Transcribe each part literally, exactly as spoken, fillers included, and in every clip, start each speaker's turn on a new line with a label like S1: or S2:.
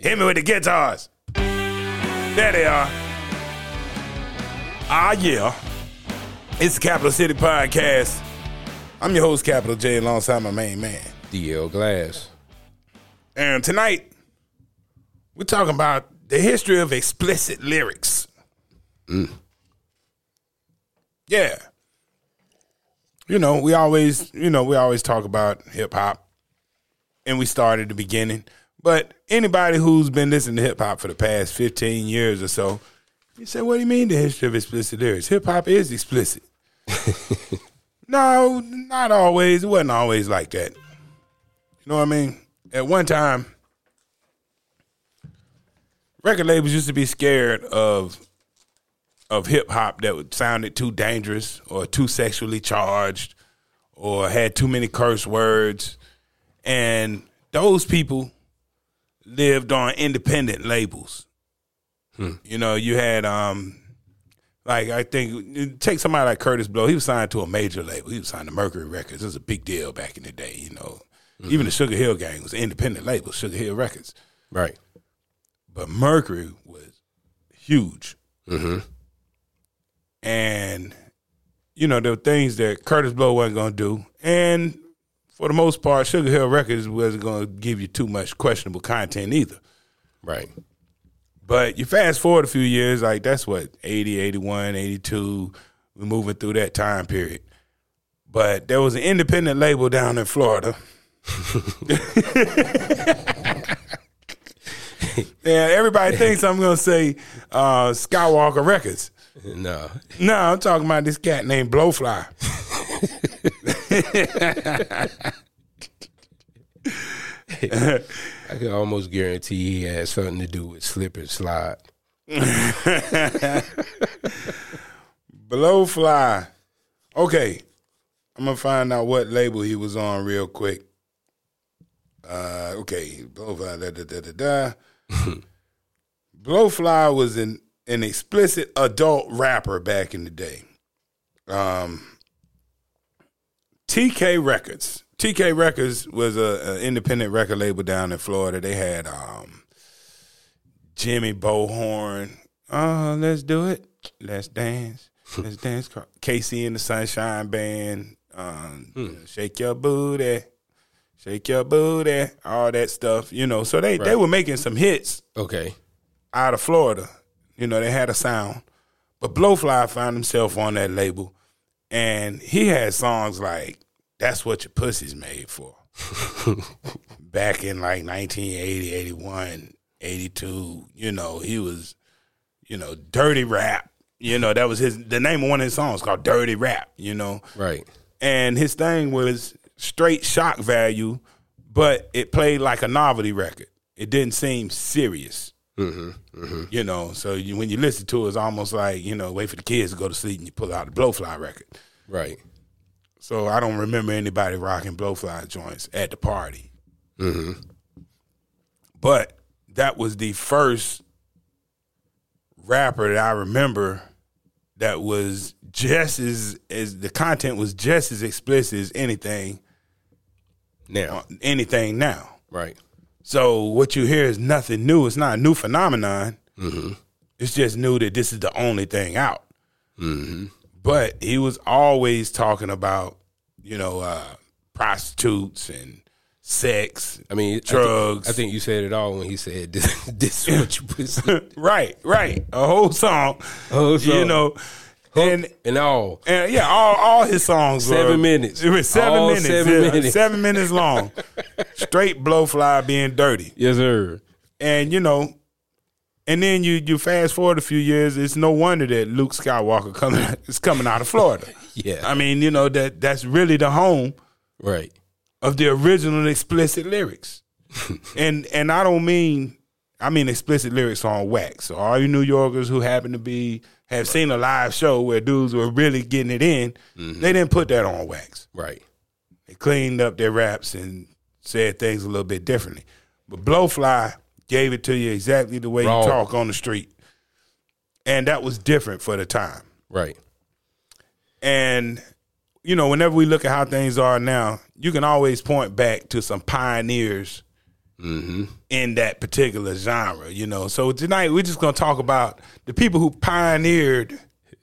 S1: Hit me with the guitars. There they are. Ah, yeah. It's the Capital City Podcast. I'm your host, Capital J, alongside my main man,
S2: D L Glass.
S1: And tonight, we're talking about the history of explicit lyrics.
S2: Mm.
S1: Yeah. You know, we always, you know, we always talk about hip hop, and we start at the beginning. But anybody who's been listening to hip hop for the past fifteen years or so, you say, what do you mean the history of explicit lyrics? Hip hop is explicit. No, not always. It wasn't always like that. You know what I mean? At one time, record labels used to be scared of of hip hop that would sounded too dangerous or too sexually charged or had too many curse words. And those people lived on independent labels. Hmm. You know, you had um like I think take somebody like Kurtis Blow. He was signed to a major label. He was signed to Mercury Records. It was a big deal back in the day, you know. Mm-hmm. Even the Sugar Hill Gang was an independent label, Sugar Hill Records.
S2: Right.
S1: But Mercury was huge.
S2: Mm-hmm.
S1: And, you know, there were things that Kurtis Blow wasn't going to do. And for the most part, Sugar Hill Records wasn't going to give you too much questionable content either.
S2: Right.
S1: But you fast forward a few years, like that's what, eighty, eighty-one, eighty-two, we're moving through that time period. But there was an independent label down in Florida. Yeah, everybody thinks I'm going to say uh, Skywalker Records.
S2: No.
S1: No, I'm talking about this cat named Blowfly.
S2: I can almost guarantee he had something to do with Slip and Slide.
S1: Blowfly. Okay. I'm going to find out what label he was on real quick. Uh, okay. Blowfly, da da da da da. Blowfly was an, an explicit adult rapper back in the day. Um, T K Records. T K Records was an independent record label down in Florida. They had um, Jimmy Bohorn. Oh, let's do it. Let's dance. Let's dance. Casey and the Sunshine Band. Um, hmm. Shake your booty. Shake your booty. All that stuff. You know, so they, right. they were making some hits.
S2: Okay.
S1: Out of Florida. You know, they had a sound. But Blowfly found himself on that label. And he had songs like, That's What Your Pussy's Made For. Back in like nineteen eighty, eighty-one, eighty-two, you know, he was, you know, Dirty Rap. You know, that was his, the name of one of his songs called Dirty Rap, you know.
S2: Right. And
S1: his thing was straight shock value, but it played like a novelty record. It didn't seem serious.
S2: Mm-hmm, mm-hmm.
S1: You know, so you, when you listen to it, it's almost like, you know, wait for the kids to go to sleep and you pull out the Blowfly record.
S2: Right.
S1: So I don't remember anybody rocking Blowfly joints at the party.
S2: Mm-hmm.
S1: But that was the first rapper that I remember that was just as, as the content was just as explicit as anything
S2: now.
S1: Anything now.
S2: Right.
S1: So what you hear is nothing new. It's not a new phenomenon.
S2: Mm-hmm.
S1: It's just new that this is the only thing out.
S2: Mm-hmm.
S1: But he was always talking about, you know, uh, prostitutes and sex,
S2: I mean,
S1: drugs.
S2: I think, I think you said it all when he said, this, this is what you pussy.
S1: Right, right. A whole song.
S2: A whole song.
S1: You know. And,
S2: and all.
S1: And yeah, all, all his songs
S2: seven
S1: were.
S2: minutes.
S1: It was seven
S2: all
S1: minutes.
S2: Seven
S1: yeah,
S2: minutes.
S1: Seven minutes long. Straight Blowfly being dirty.
S2: Yes, sir.
S1: And, you know, and then you you fast forward a few years, it's no wonder that Luke Skywalker coming is coming out of Florida.
S2: Yeah.
S1: I mean, you know, that that's really the home
S2: right.
S1: of the original explicit lyrics. and and I don't mean I mean explicit lyrics on wax. So all you New Yorkers who happen to be have right. seen a live show where dudes were really getting it in, mm-hmm. they didn't put that on wax.
S2: Right.
S1: They cleaned up their raps and said things a little bit differently. But Blowfly gave it to you exactly the way Raw. You talk on the street. And that was different for the time.
S2: Right.
S1: And, you know, whenever we look at how things are now, you can always point back to some pioneers
S2: mm-hmm.
S1: in that particular genre, you know. So tonight we're just gonna talk about the people who pioneered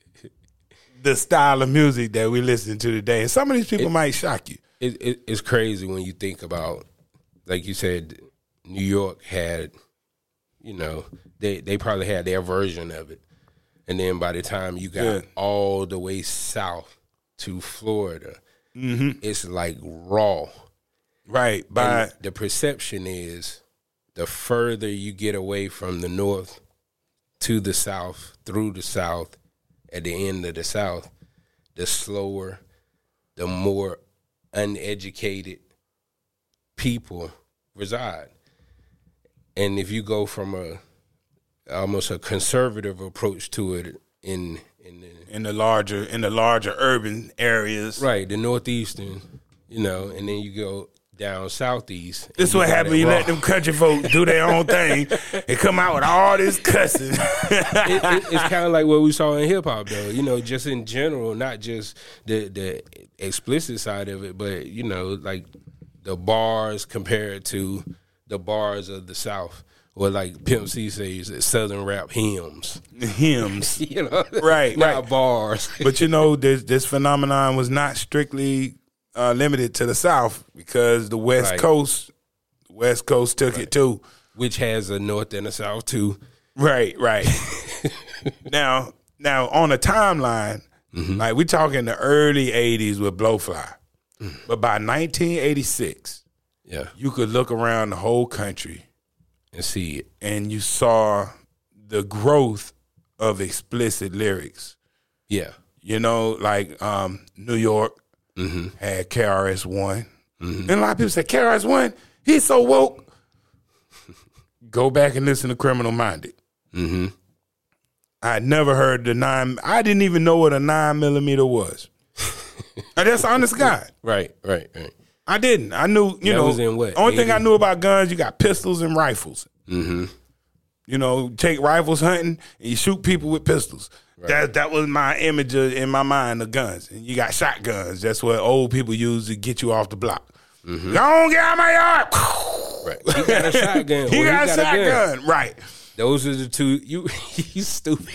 S1: the style of music that we listen to today. And some of these people it, might shock you.
S2: It, it, it's crazy when you think about, like you said, New York had, you know, they, they probably had their version of it. And then by the time you got yeah. all the way south to Florida,
S1: mm-hmm.
S2: it's like raw.
S1: Right. By
S2: the perception is the further you get away from the north to the south, through the south, at the end of the south, the slower, the more uneducated people reside. And if you go from a almost a conservative approach to it in in the,
S1: in the larger in the larger urban areas,
S2: right, the northeastern, you know, and then you go down southeast.
S1: This is what happens. You let them country folks do their own thing and come out with all this cussing.
S2: it, it, it's kind of like what we saw in hip hop, though. You know, just in general, not just the the explicit side of it, but you know, like the bars compared to the bars of the South, or like Pimp C says, Southern rap hymns.
S1: Hymns,
S2: you know,
S1: right?
S2: Not
S1: right.
S2: bars.
S1: But you know, this this phenomenon was not strictly Uh, limited to the South, because the West
S2: right.
S1: Coast, West Coast took
S2: right.
S1: it too,
S2: which has a North and a South too.
S1: Right, right. now, now on the timeline, mm-hmm. like we talking the early eighties with Blowfly, mm. but by nineteen eighty-six,
S2: yeah,
S1: you could look around the whole country
S2: and see it,
S1: and you saw the growth of explicit lyrics.
S2: Yeah,
S1: you know, like um, New York.
S2: Mm-hmm.
S1: Had K R S One.
S2: Mm-hmm.
S1: And a lot of people say, K R S One, he's so woke. Go back and listen to Criminal Minded.
S2: Mm-hmm.
S1: I never heard the nine. I didn't even know what a nine millimeter was. That's honest God.
S2: Right, right, right.
S1: I didn't. I knew, you
S2: that
S1: know,
S2: was in what,
S1: only
S2: eighty?
S1: thing I knew about guns, you got pistols and rifles.
S2: Mm-hmm.
S1: You know, take rifles hunting and you shoot people with pistols. Right. That that was my image of, in my mind of guns. And you got shotguns. That's what old people use to get you off the block.
S2: Mm-hmm.
S1: Don't get out of my yard.
S2: Right. He got a shotgun.
S1: he, got he got a shotgun.
S2: A
S1: right.
S2: Those are the two. You, you stupid.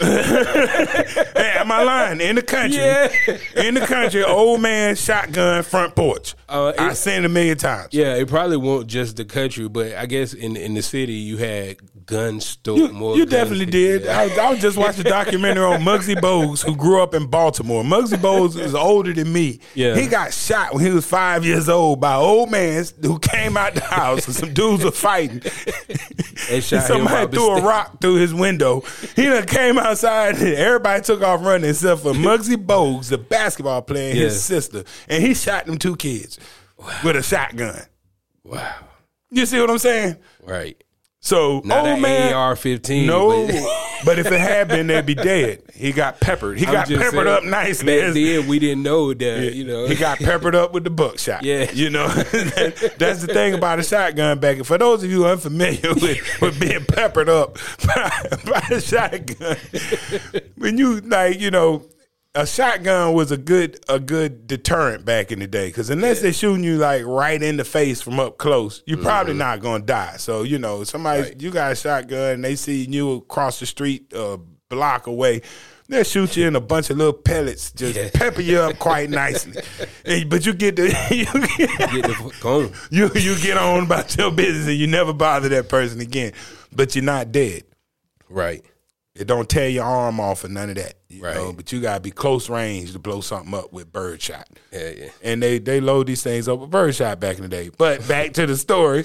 S1: Hey, am I lying? In the country,
S2: yeah.
S1: in the country, old man shotgun front porch. Uh, it, I seen it a million times.
S2: Yeah, it probably won't just the country, but I guess in in the city you had gun store.
S1: You,
S2: more
S1: you
S2: guns.
S1: definitely did.
S2: Yeah.
S1: I, I was just watching a documentary on Muggsy Bogues, who grew up in Baltimore. Muggsy Bogues is older than me.
S2: Yeah.
S1: He got shot when he was five years old by old man who came out the house and some dudes were fighting.
S2: They shot
S1: Somebody
S2: him
S1: threw a rock through his window. He done came outside and everybody took off running except for Muggsy Bogues, the basketball player, and
S2: yeah.
S1: his sister. And he shot them two kids wow. with a shotgun.
S2: Wow.
S1: You see what I'm saying?
S2: Right.
S1: So,
S2: Not
S1: old man,
S2: A R fifteen.
S1: no,
S2: but,
S1: but if it had been, they'd be dead. He got peppered. He
S2: I'm
S1: got peppered
S2: saying,
S1: up nicely.
S2: Back then, we didn't know that.
S1: Yeah,
S2: you know,
S1: he got peppered up with the buckshot.
S2: Yeah,
S1: you know, that's the thing about a shotgun back. For those of you unfamiliar with, with being peppered up by, by a shotgun, when you like, you know. A shotgun was a good a good deterrent back in the day, because unless yeah. they're shooting you like right in the face from up close, you're mm-hmm. probably not gonna die. So you know, somebody right. you got a shotgun and they see you across the street a block away, they'll shoot you in a bunch of little pellets, just yeah. pepper you up quite nicely. And, but you get the you get,
S2: get the going.
S1: You you get on about your business and you never bother that person again. But you're not dead,
S2: right?
S1: It don't tear your arm off or none of that. You
S2: right.
S1: know, but you gotta be close range to blow something up with birdshot.
S2: Yeah, yeah.
S1: And they they load these things up with birdshot back in the day. But back to the story,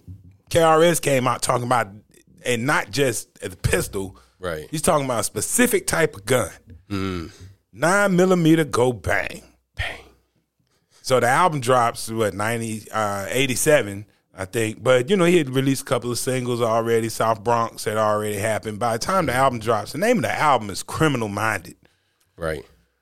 S1: K R S came out talking about, and not just a pistol.
S2: Right.
S1: He's talking about a specific type of gun.
S2: Mm.
S1: Nine millimeter go bang.
S2: Bang.
S1: So the album drops what ninety uh, eighty-seven. I think, but you know, he had released a couple of singles already. South Bronx had already happened. By the time the album drops, the name of the album is Criminal Minded.
S2: Right.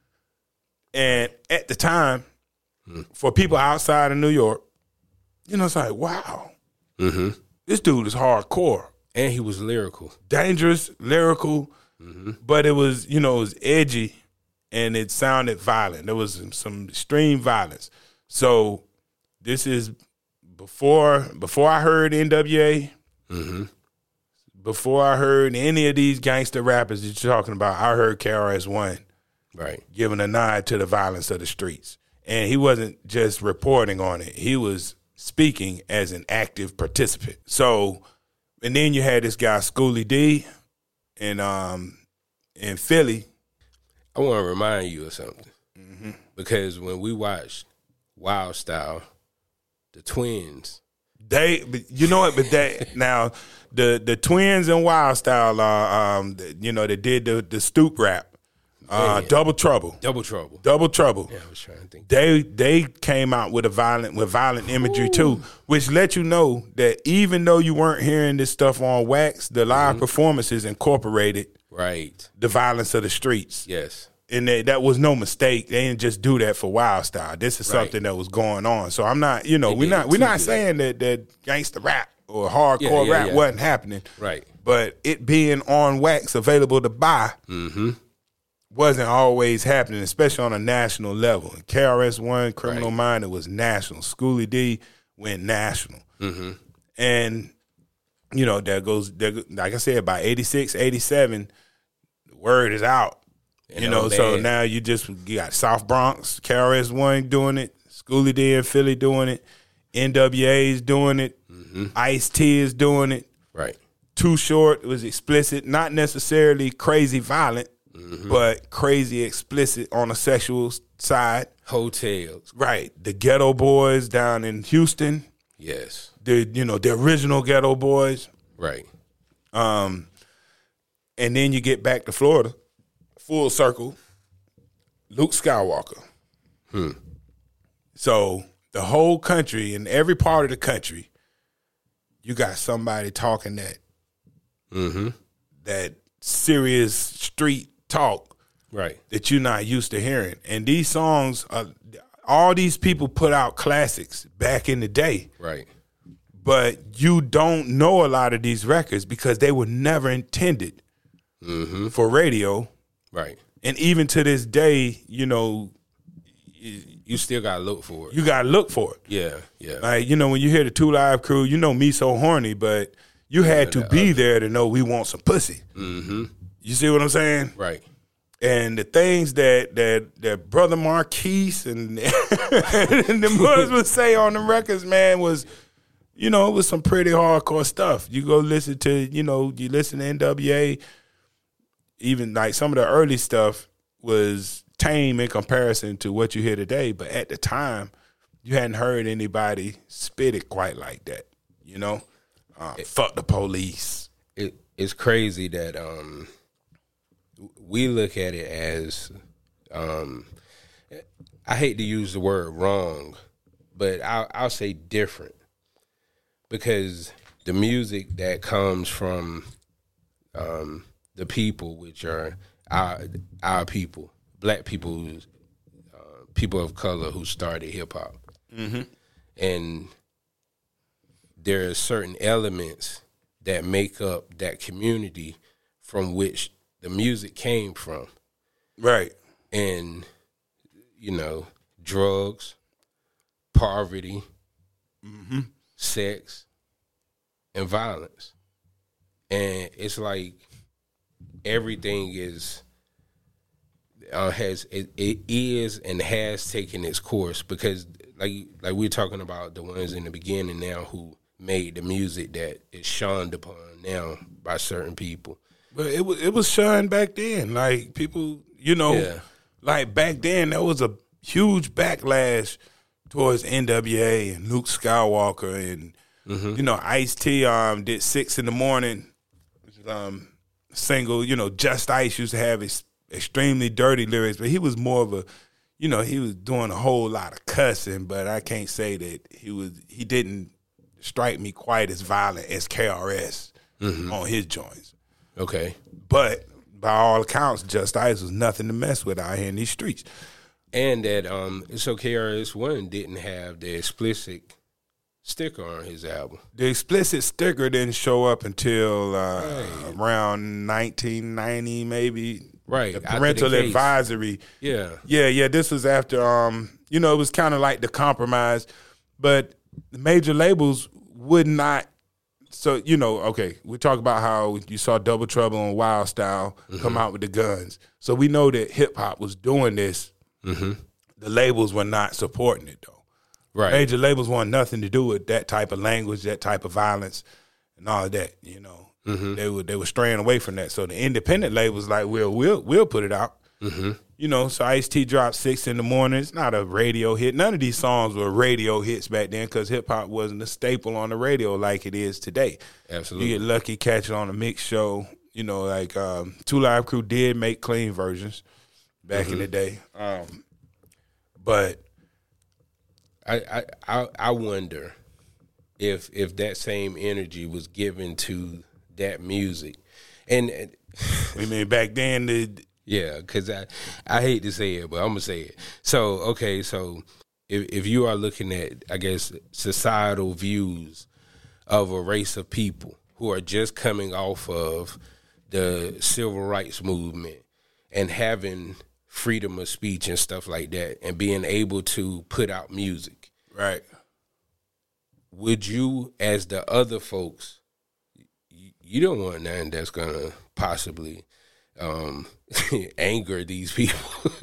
S1: And at the time, mm-hmm. for people outside of New York, you know, it's like, wow,
S2: mm-hmm.
S1: this dude is hardcore.
S2: And he was lyrical.
S1: Dangerous, lyrical,
S2: mm-hmm.
S1: but it was, you know, it was edgy and it sounded violent. There was some, some extreme violence. So this is before before I heard N W A,
S2: Mm-hmm.
S1: before I heard any of these gangster rappers that you're talking about, I heard K R S One
S2: Right.
S1: giving a nod to the violence of the streets. And he wasn't just reporting on it. He was speaking as an active participant. So, and then you had this guy, Schoolie D, in, um, in Philly.
S2: I want to remind you of something.
S1: Mm-hmm.
S2: Because when we watched Wild Style, the twins.
S1: They, but you know what? But that now, the the twins in Wild Style, uh, um, you know, they did the the stoop rap, uh,
S2: Man.
S1: Double Trouble,
S2: Double Trouble.
S1: Double Trouble.
S2: Yeah, I was trying to think.
S1: They they came out with a violent with violent imagery too, which let you know that even though you weren't hearing this stuff on wax, the live
S2: Mm-hmm.
S1: performances incorporated
S2: Right.
S1: the violence of the streets.
S2: Yes.
S1: And they, that was no mistake. They didn't just do that for Wild Style. This is
S2: Right.
S1: something that was going on. So I'm not, you know,
S2: They
S1: we're
S2: did
S1: not
S2: it
S1: we're
S2: too
S1: not
S2: good.
S1: saying that that gangster rap or hardcore
S2: Yeah, yeah,
S1: rap
S2: yeah.
S1: wasn't happening.
S2: Right.
S1: But it being on wax available to buy
S2: Mm-hmm.
S1: wasn't always happening, especially on a national level. And K R S One, Criminal
S2: Right.
S1: Minded was national. Schoolie D went national.
S2: Mm-hmm.
S1: And, you know, that goes, that, like I said, by eighty-six, eighty-seven, the word is out.
S2: And
S1: You know,
S2: I'm
S1: so
S2: bad.
S1: now you just you got South Bronx, K R S One doing it, Schoolie D in Philly doing it, N W A's doing it,
S2: Mm-hmm.
S1: Ice-T is doing it.
S2: Right.
S1: Too Short was explicit, not necessarily crazy violent,
S2: Mm-hmm.
S1: but crazy explicit on a sexual side.
S2: Hotels.
S1: Right. The Ghetto Boys down in Houston,
S2: Yes.
S1: the you know, the original Ghetto Boys.
S2: Right.
S1: Um, and then you get back to Florida, full circle, Luke Skywalker.
S2: Hmm.
S1: So the whole country, in every part of the country, you got somebody talking that
S2: Mm-hmm.
S1: that serious street talk
S2: Right.
S1: that you're not used to hearing. And these songs, are, all these people put out classics back in the day,
S2: Right.
S1: but you don't know a lot of these records because they were never intended
S2: Mm-hmm.
S1: for radio.
S2: Right.
S1: And even to this day, you know,
S2: You still gotta look for it.
S1: you got to look for it.
S2: Yeah. Yeah.
S1: Like, you know, when you hear the Two Live Crew, you know Me So Horny, but you had to be there to know We Want Some Pussy.
S2: Mm-hmm.
S1: You see what I'm saying?
S2: Right.
S1: And the things that that that Brother Marquise and, and the boys would say on the records, man, was, you know, it was some pretty hardcore stuff. You go listen to, you know, you listen to N W A, even like some of the early stuff was tame in comparison to what you hear today. But at the time, you hadn't heard anybody spit it quite like that, you know? Uh, fuck the police.
S2: It, it's crazy that um, we look at it as um, I hate to use the word wrong, but I'll, I'll say different, because the music that comes from um, the people, which are our our people, black people, uh, people of color who started hip hop,
S1: Mm-hmm.
S2: and there are certain elements that make up that community from which the music came from.
S1: Right.
S2: And, you know, drugs, poverty,
S1: Mm-hmm.
S2: sex, and violence. And it's like everything is uh, has it, it is and has taken its course, because like like we we're talking about the ones in the beginning now who made the music that is shunned upon now by certain people.
S1: But it was it was shunned back then. Like people, you know,
S2: Yeah.
S1: like back then there was a huge backlash towards N W A and Luke Skywalker and
S2: Mm-hmm.
S1: you know Ice-T um did Six in the Morning um single. You know, Just Ice used to have his extremely dirty lyrics, but he was more of a, you know, he was doing a whole lot of cussing. But I can't say that he was he didn't strike me quite as violent as K R S
S2: Mm-hmm.
S1: on his joints.
S2: Okay.
S1: But by all accounts, Just Ice was nothing to mess with out here in these streets.
S2: And that um so K R S One didn't have the explicit sticker on his album.
S1: The explicit sticker didn't show up until uh,
S2: Right.
S1: around nineteen ninety, maybe.
S2: Right.
S1: The
S2: after the
S1: parental
S2: case.
S1: advisory.
S2: Yeah.
S1: Yeah, yeah. This was after, um, you know, it was kind of like the compromise. But the major labels would not. So, you know, okay, we talk about how you saw Double Trouble and Wild Style mm-hmm. come out with the guns. So we know that hip hop was doing this. Mm-hmm. The labels were not supporting it, though.
S2: Right.
S1: Major labels want nothing to do with that type of language, that type of violence, and all of that. You know, mm-hmm. they were they were straying away from that. So the independent labels like, we'll we'll we'll put it out. Mm-hmm. You know, so Ice-T dropped Six in the Morning. It's not a radio hit. None of these songs were radio hits back then because hip-hop wasn't a staple on the radio like it is today.
S2: Absolutely.
S1: You get lucky, catch it on a mix show. You know, like um, Two Live Crew did make clean versions back mm-hmm. in the day. Um, but
S2: I, I I I wonder if if that same energy was given to that music. And
S1: we mean back then the
S2: yeah, because I, I hate to say it, but I'm going to say it. So, okay, so if if you are looking at, I guess, societal views of a race of people who are just coming off of the civil rights movement and having freedom of speech and stuff like that and being able to put out music.
S1: Right.
S2: Would you, as the other folks, you, you don't want nothing that's going to possibly um, anger these people.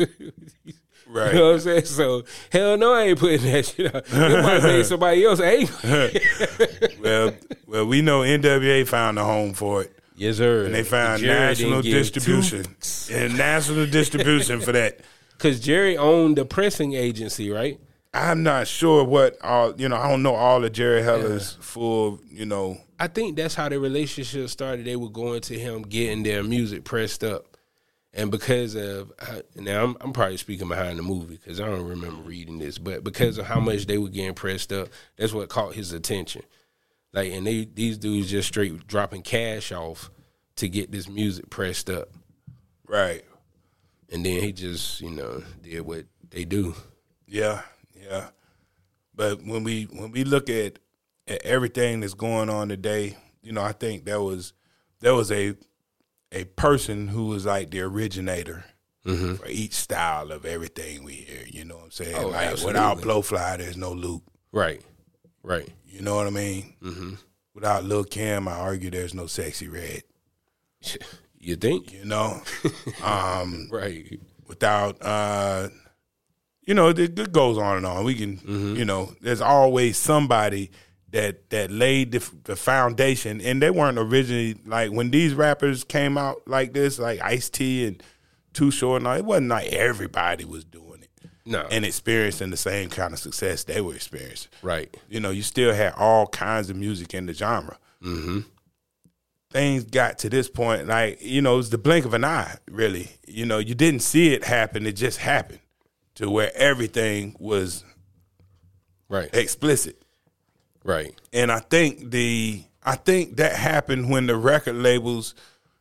S1: Right.
S2: You know what I'm saying? So, hell no, I ain't putting that shit out. It might make somebody else angry.
S1: well, well, we know N W A found a home for it.
S2: Yes, sir.
S1: And they found
S2: Jerry
S1: national distribution. And national distribution for that.
S2: Because Jerry owned the pressing agency, right?
S1: I'm not sure what all, you know, I don't know all of Jerry Heller's yeah. full, you know.
S2: I think that's how the relationship started. They were going to him, getting their music pressed up. And because of, now I'm, I'm probably speaking behind the movie because I don't remember reading this, but because of how much they were getting pressed up, that's what caught his attention. Like, and they these dudes just straight dropping cash off to get this music pressed up.
S1: Right.
S2: And then he just, you know, did what they do.
S1: Yeah, yeah. But when we when we look at, at everything that's going on today, you know, I think there was there was a a person who was like the originator mm-hmm. for each style of everything we hear. You know what I'm saying?
S2: Oh,
S1: like
S2: absolutely.
S1: Without Blowfly, there's no Luke.
S2: Right, right.
S1: You know what I mean? Mm-hmm. Without Lil' Kim, I argue there's no Sexy Red.
S2: You think?
S1: You know? um,
S2: right.
S1: Without, uh, you know, it, it goes on and on. We can, mm-hmm. you know, there's always somebody that that laid the, the foundation, and they weren't originally, like, when these rappers came out like this, like Ice-T and Too Short and all, it wasn't like everybody was doing it.
S2: No.
S1: And experiencing the same kind of success they were experiencing.
S2: Right.
S1: You know, you still had all kinds of music in the genre. Mm-hmm. Things got to this point, like, you know, it was the blink of an eye, really. You know, you didn't see it happen, it just happened to where everything was
S2: right
S1: explicit.
S2: Right.
S1: And I think the I think that happened when the record labels,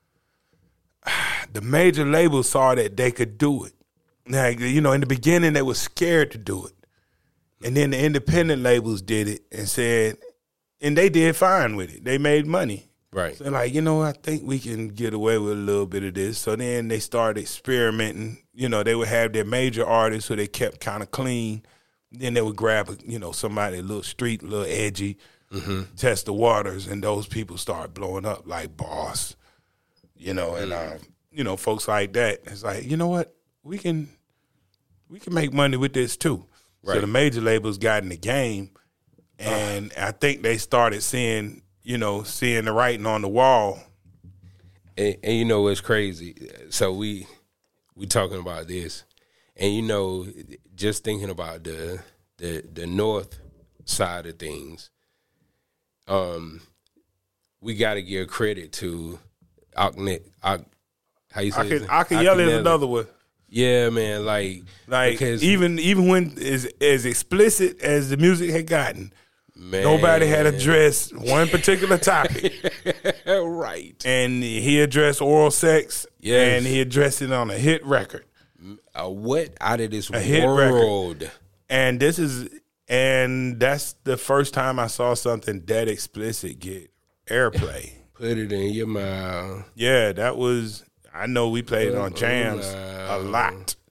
S1: the major labels saw that they could do it. Like, you know, in the beginning they were scared to do it. And then the independent labels did it and said, and they did fine with it. They made money.
S2: Right.
S1: So like, you know, I think we can get away with a little bit of this. So then they started experimenting. You know, they would have their major artists who they kept kind of clean. Then they would grab, you know, somebody a little street, a little edgy, mm-hmm. test the waters, and those people start blowing up like Boss, you know, and, um, you know, folks like that. It's like, you know what? We can we can make money with this too. Right. So the major labels got in the game, and uh, I think they started seeing, you know, seeing the writing on the wall.
S2: And, and you know what's crazy? So we we talking about this, and you know, just thinking about the the the north side of things, um, we got to give credit to Aknet. Ak, how you say it?
S1: Akinyele is another one.
S2: Yeah, man, like
S1: like because, even even when as as explicit as the music had gotten, man, nobody had addressed one particular topic.
S2: Right.
S1: And he addressed oral sex, yes. and he addressed it on a hit record.
S2: A what out of this
S1: a hit
S2: world.
S1: Record. And this is and that's the first time I saw something that explicit get airplay.
S2: Put it in your mouth.
S1: Yeah, that was I know we played it on jams a lot.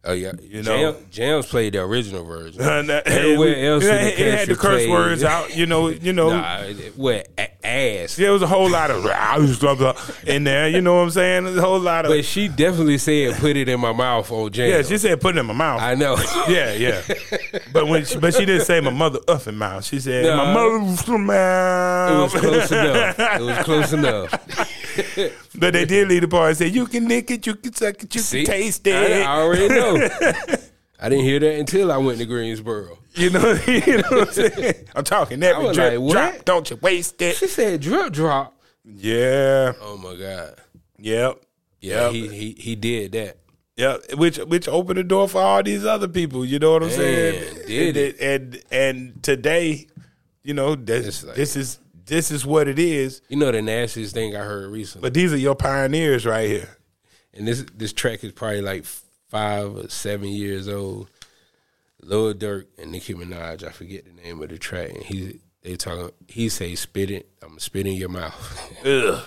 S2: Oh yeah,
S1: You know?
S2: Jam, Jams played the original version.
S1: Uh,
S2: Everywhere else in the
S1: it, it had the
S2: country
S1: curse
S2: played-
S1: words out. You know, you know.
S2: Nah, what a- ass?
S1: There was a whole lot of in there. You know what I'm saying? There's a whole lot of.
S2: But she definitely said, "Put it in my mouth," on Jam.
S1: Yeah, she said put it in my mouth.
S2: I know.
S1: Yeah, yeah. But when she, but she didn't say my mother uffing mouth. She said
S2: No.
S1: my mother's mouth.
S2: It was close enough. It was close enough.
S1: But they did leave the part and say you can lick it, you can suck it, you
S2: See?
S1: can taste it.
S2: I, I already know. I didn't hear that until I went to Greensboro.
S1: You know, you know what I'm saying? I'm talking every
S2: was
S1: drip,
S2: like, what?
S1: drop, don't you waste it.
S2: She said, "Drip drop."
S1: Yeah.
S2: Oh my god.
S1: Yep.
S2: Yeah,
S1: Yep.
S2: he he he did that.
S1: Yeah, which which opened the door for all these other people. You know what I'm
S2: Man,
S1: saying?
S2: did
S1: and, and and today, you know, this,
S2: It's like-
S1: this is this is what it is.
S2: You know the nastiest thing I heard recently,
S1: But these are your pioneers right here.
S2: and this this track is probably like five or seven years old. Lil Durk and Nicki Minaj, I forget the name of the track, and he they talking. He say, "Spit it, I'm spit in your mouth."
S1: Ugh.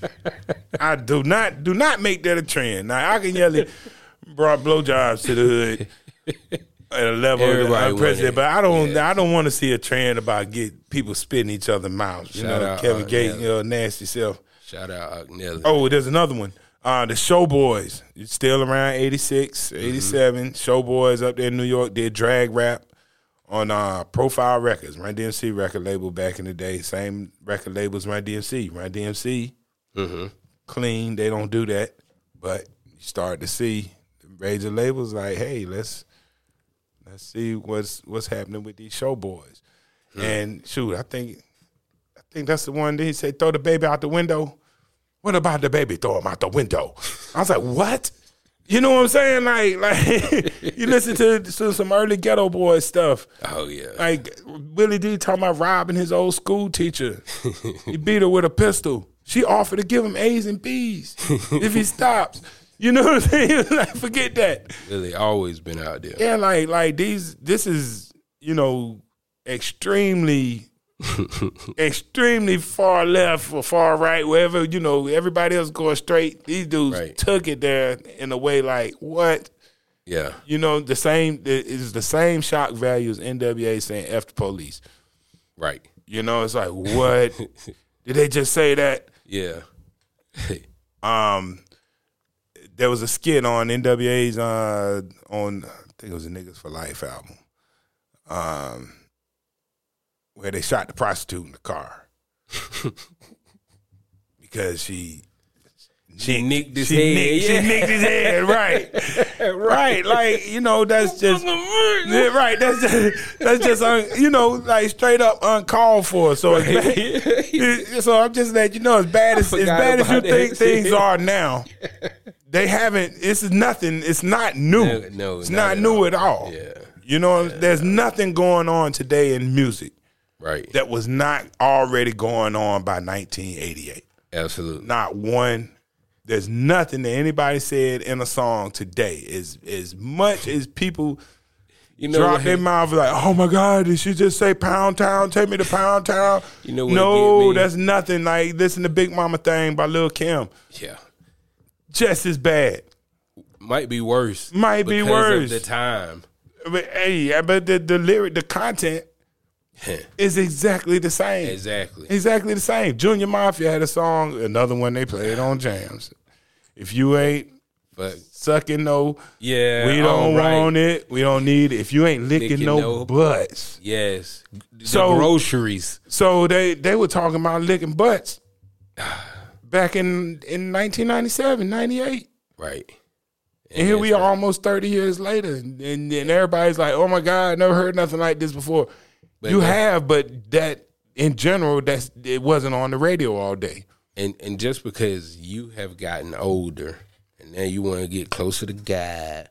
S1: I do not do not make that a trend. Now I can yell it, brought blowjobs to the hood at a level
S2: Everybody
S1: of president,
S2: wanted it.
S1: but I don't
S2: Yeah.
S1: I don't want to see a trend about get people spitting each other's mouths. You
S2: Shout
S1: know,
S2: out,
S1: Kevin
S2: uh,
S1: Gates,
S2: yeah.
S1: your nasty self.
S2: Shout out Agnelli.
S1: Oh, there's another one. Uh, the Showboys. It's still around eighty-six,
S2: Mm-hmm.
S1: eighty-seven. Showboys up there in New York did drag rap on uh, Profile Records, Run D M C record label back in the day. Same record labels Run D M C. Run D M C,
S2: Mm-hmm.
S1: clean. They don't do that. But you start to see the major labels like, hey, let's let's see what's what's happening with these Showboys.
S2: Hmm.
S1: And shoot, I think I think that's the one that he said, throw the baby out the window. What about the baby? Throw him out the window. I was like, what? You know what I'm saying? Like, like you listen to, to some early Ghetto Boy stuff.
S2: Oh yeah.
S1: Like Willie D talking about robbing his old school teacher. He beat her with a pistol. She offered to give him A's and B's if he stops. You know what I'm saying? Like, forget that.
S2: Really always been out there.
S1: Yeah, like like these. This is you know extremely. extremely far left or far right, wherever, you know, everybody else going straight. These dudes
S2: Right.
S1: took it there in a way like, what?
S2: Yeah.
S1: You know, the same, it is the same shock value as N W A saying F the police.
S2: Right.
S1: You know, it's like, what? Did they just say that?
S2: Yeah.
S1: Um, there was a skit on N W A's, uh, on, I think it was a Niggas for Life album. Um, where they shot the prostitute in the car because she
S2: She nicked his
S1: she
S2: head.
S1: nicked, she
S2: yeah.
S1: nicked his head, right, right. Like you know, that's just yeah, right. That's just that's just un, you know, like straight up uncalled for. So it's, so I'm just letting you know, as bad as as
S2: forgot
S1: bad as you
S2: about
S1: think
S2: that.
S1: things are now, they haven't. This is nothing. It's not new.
S2: No, no,
S1: it's
S2: not
S1: not,
S2: at
S1: new
S2: all.
S1: at all.
S2: Yeah.
S1: You know, there's nothing going on today in music
S2: Right.
S1: that was not already going on by nineteen eighty-eight.
S2: Absolutely.
S1: Not one. There's nothing that anybody said in a song today. As as much as people
S2: You know
S1: drop
S2: what-
S1: their mouth like, oh my God, did she just say Pound Town? Take me to Pound Town.
S2: You know what
S1: no,
S2: get me?
S1: that's nothing. Like listen to Big Mama Thing by Lil Kim.
S2: Yeah.
S1: Just as bad.
S2: Might be worse.
S1: Might be
S2: because
S1: worse.
S2: Of the time.
S1: But hey, but the, the lyric, the content is exactly the same.
S2: Exactly.
S1: Exactly the same. Junior Mafia had a song, another one they played on jams. If you ain't
S2: But
S1: sucking no,
S2: yeah,
S1: we don't
S2: all right.
S1: want it. We don't need it. If you ain't licking,
S2: Licking
S1: no,
S2: no-
S1: butts.
S2: Yes. The
S1: So-
S2: groceries.
S1: So they, they were talking about licking butts back in, in nineteen ninety-seven, ninety-eight.
S2: Right.
S1: And here we are almost thirty years later. And, and, and everybody's like, oh my God, never heard nothing like this before.
S2: But
S1: you
S2: that-
S1: have, but that in general, that's it wasn't on the radio all day.
S2: And and just because you have gotten older and now you want to get closer to God,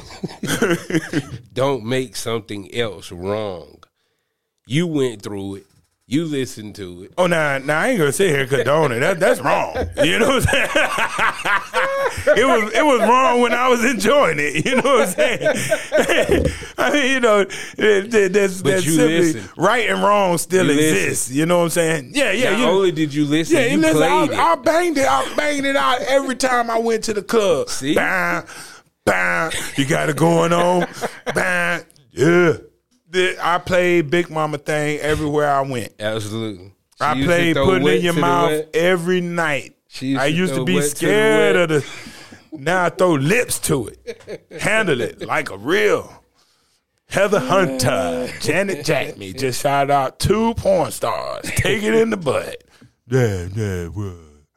S2: don't make something else wrong. You went through it. You listened to it.
S1: Oh, now, now I ain't gonna sit here and condone it. That, that's wrong. You know what I'm saying? it was it was wrong when I was enjoying it. You know what I'm saying? I mean, you know, it, it, that's,
S2: But
S1: that's
S2: you
S1: simply
S2: listen.
S1: right and wrong still
S2: You
S1: exists. You know what I'm saying? Yeah, yeah.
S2: Not
S1: you,
S2: only did you listen,
S1: yeah,
S2: you
S1: listen,
S2: played
S1: I, I
S2: it.
S1: banged it. I banged it out every time I went to the club.
S2: See?
S1: Bang, Bam, you got it going on. Bam, yeah. I played Big Mama Thing everywhere I went.
S2: Absolutely. She
S1: I played Put It in Your Mouth every night. I used to, to be scared of the. Now I throw lips to it, handle it like a real. Heather Hunter, Janet Jackman just shouted out two porn stars. Take it in the butt. Yeah, yeah, well.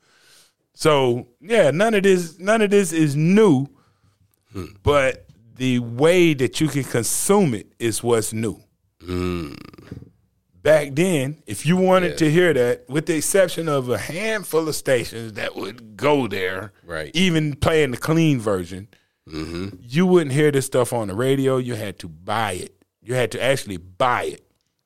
S1: So yeah, none of this, none of this is new, hmm. but the way that you can consume it is what's new.
S2: Mm.
S1: Back then, if you wanted
S2: yeah.
S1: to hear that, with the exception of a handful of stations that would go there,
S2: right.
S1: even playing the clean version,
S2: mm-hmm.
S1: you wouldn't hear this stuff on the radio. You had to buy it. You had to actually buy it.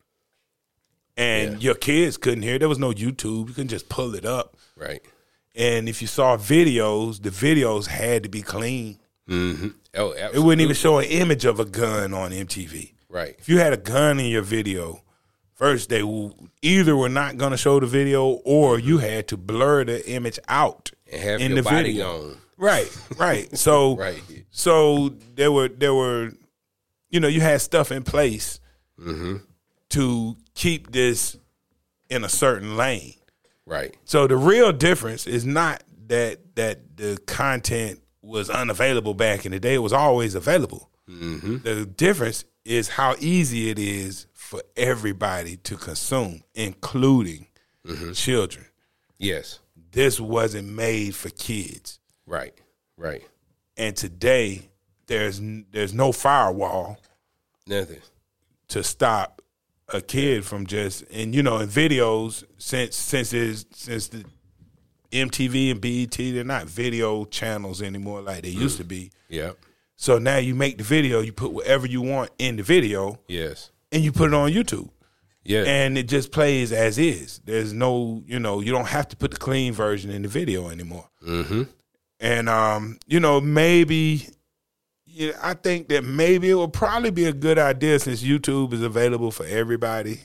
S1: And yeah. your kids couldn't hear it. There was no YouTube. You couldn't just pull it up.
S2: Right.
S1: And if you saw videos, the videos had to be clean.
S2: Mm-hmm. Oh, absolutely.
S1: It wouldn't even show an image of a gun on M T V.
S2: Right.
S1: If you had a gun in your video, first they either were not going to show the video or you had to blur the image out
S2: and have
S1: in
S2: your
S1: the
S2: body
S1: video.
S2: on.
S1: Right, right. So,
S2: right.
S1: so there were there were, you know, you had stuff in place
S2: mm-hmm.
S1: to keep this in a certain lane.
S2: Right.
S1: So the real difference is not that that the content was unavailable back in the day. It was always available.
S2: Mm-hmm.
S1: The difference is how easy it is for everybody to consume, including
S2: mm-hmm.
S1: children.
S2: Yes.
S1: This wasn't made for kids.
S2: Right, right.
S1: And today, there's there's no firewall.
S2: Nothing.
S1: To stop a kid from just, and you know, in videos, since since is since the M T V and B E T, they're not video channels anymore like they mm. used to be.
S2: Yeah.
S1: So now you make the video, you put whatever you want in the video.
S2: Yes.
S1: And you put it on YouTube.
S2: Yeah.
S1: And it just plays as is. There's no, you know, you don't have to put the clean version in the video anymore.
S2: Mm-hmm.
S1: And, um, you know, maybe, yeah, I think that maybe it would probably be a good idea since YouTube is available for everybody.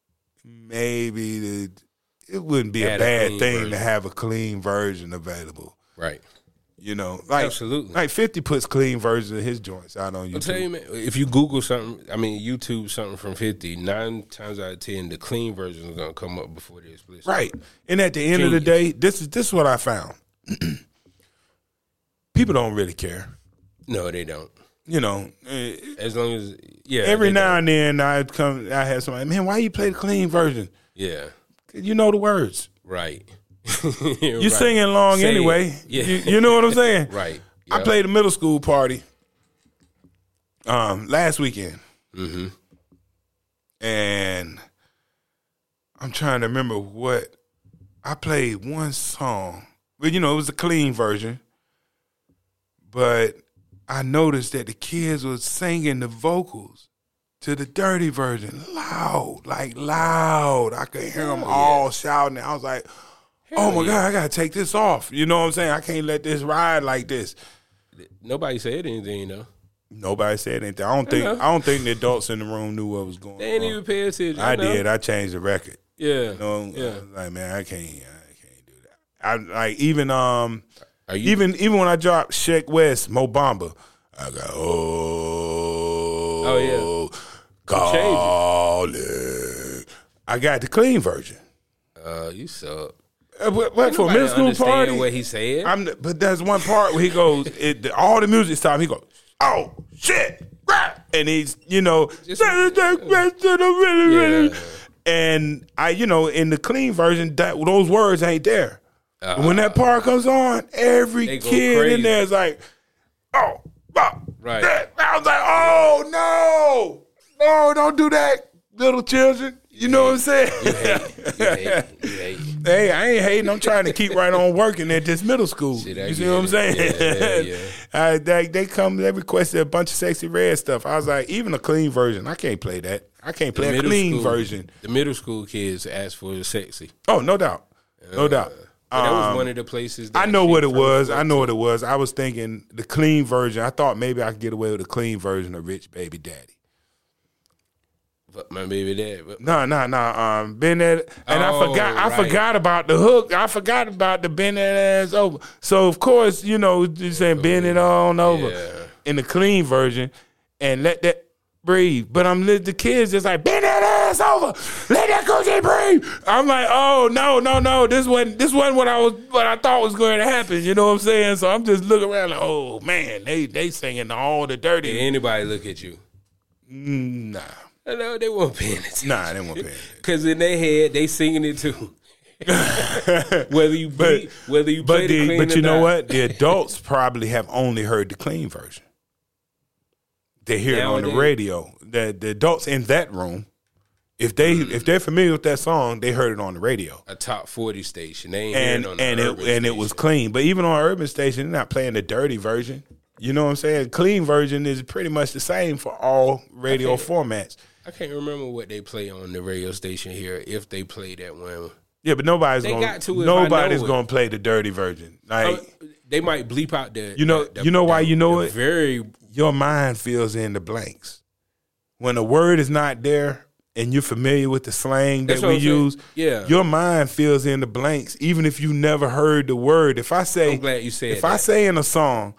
S1: Maybe the, it wouldn't be Add a bad a thing version. to have a clean version available.
S2: Right.
S1: You know, like,
S2: absolutely.
S1: Like fifty puts clean versions of his joints out on YouTube.
S2: I'll tell you, man, if you Google something, I mean, YouTube something from fifty, nine times out of ten, the clean version is going to come up before the explicit.
S1: Right. And at the end Genius. of the day, this is this is what I found. People don't really care.
S2: No, they don't.
S1: You know,
S2: as long as yeah.
S1: Every now don't. and then I come, I have somebody, man, why you play the clean version?
S2: Yeah.
S1: You know the words.
S2: Right.
S1: You're right. singing along Say anyway. Yeah. You, you know what I'm saying?
S2: Right. Yep.
S1: I played a middle school party um, last weekend.
S2: Mm-hmm.
S1: And I'm trying to remember what I played one song. Well, you know, it was a clean version. But I noticed that the kids were singing the vocals to the dirty version loud, like loud. I could hear them yeah. all shouting. I was like, oh, my yeah. God, I got to take this off. You know what I'm saying? I can't let this ride like this.
S2: Nobody said anything, you know.
S1: Nobody said anything. I don't think I, I don't think the adults in the room knew what was going on.
S2: They didn't even pay attention.
S1: I,
S2: I
S1: did. I changed the record.
S2: Yeah.
S1: You know,
S2: yeah.
S1: I was like, man, I can't I can't do that. I like even um
S2: Are you,
S1: even even when I dropped Sheck West, Mo Bamba, I got oh
S2: Oh yeah.
S1: Calling. I got the clean version.
S2: Uh you suck.
S1: Uh, what, what for a middle school party?
S2: What he said,
S1: I'm, but there's one part where he goes, it, the, all the music stops. He goes, "Oh shit!" and he's, you know, Just, yeah. and I, you know, in the clean version, that those words ain't there. Uh, and when that part comes on, every kid crazy. in there is like, "Oh, oh
S2: right."
S1: That. I was like, "Oh no, no, don't do that, little children." You know what I'm saying?
S2: You hate. You hate. You hate.
S1: Hey, I ain't hating. I'm trying to keep right on working at this middle school.
S2: Shit,
S1: you see what I'm saying?
S2: Yeah, yeah, yeah.
S1: I, they, they come, they requested a bunch of Sexy Red stuff. I was like, even a clean version, I can't play that. I can't play a clean
S2: school,
S1: version.
S2: The middle school kids asked for the sexy.
S1: Oh, no doubt. No uh, doubt.
S2: Um, that was one of the places. That I know what it was.
S1: I know what it was. I was thinking the clean version. I thought maybe I could get away with a clean version of Rich Baby Daddy.
S2: But my baby dad.
S1: No, no, no. Um, bend that, and oh, I forgot. I right. forgot about the hook. I forgot about the bend that ass over. So of course, you know, you're saying bend it on over.
S2: Yeah.
S1: in the clean version and let that breathe. But I'm the kids just like, bend that ass over, let that coochie breathe. I'm like, oh no, no, no, this wasn't this wasn't what I was what I thought was going to happen. You know what I'm saying? So I'm just looking around like, oh man, they they singing all the dirty.
S2: Did anybody look at you?
S1: Nah.
S2: No, they weren't paying attention.
S1: Nah, they weren't paying attention.
S2: Because in their head, they singing it too. whether you but, beat, whether you play
S1: but
S2: the
S1: the,
S2: clean
S1: but
S2: or
S1: you know
S2: not.
S1: what? The adults probably have only heard the clean version. They hear
S2: Nowadays.
S1: it on the radio. The the adults in that room, if they if they're familiar with that song, they heard it on the radio.
S2: A top forty station. They ain't
S1: And
S2: hearing it on the
S1: and it
S2: urban
S1: and it was
S2: station.
S1: clean. But even on urban station, they're not playing the dirty version. You know what I'm saying? Clean version is pretty much the same for all radio
S2: Okay.
S1: formats.
S2: I can't remember what they play on the radio station here. If they play that one,
S1: Yeah, but nobody's
S2: They
S1: gonna
S2: got to if I
S1: nobody's
S2: know it.
S1: gonna play the dirty version. Like
S2: Uh, they might bleep out the.
S1: You know-
S2: the-
S1: you know why
S2: the-
S1: you know
S2: the
S1: it?
S2: Very.
S1: your mind fills in the blanks. When a word is not there and you're familiar with the slang that
S2: That's what
S1: we
S2: I'm saying.
S1: use,
S2: Yeah.
S1: your mind fills in the blanks, even if you never heard the word. If I say,
S2: I'm glad you said
S1: if
S2: that.
S1: I say in a song,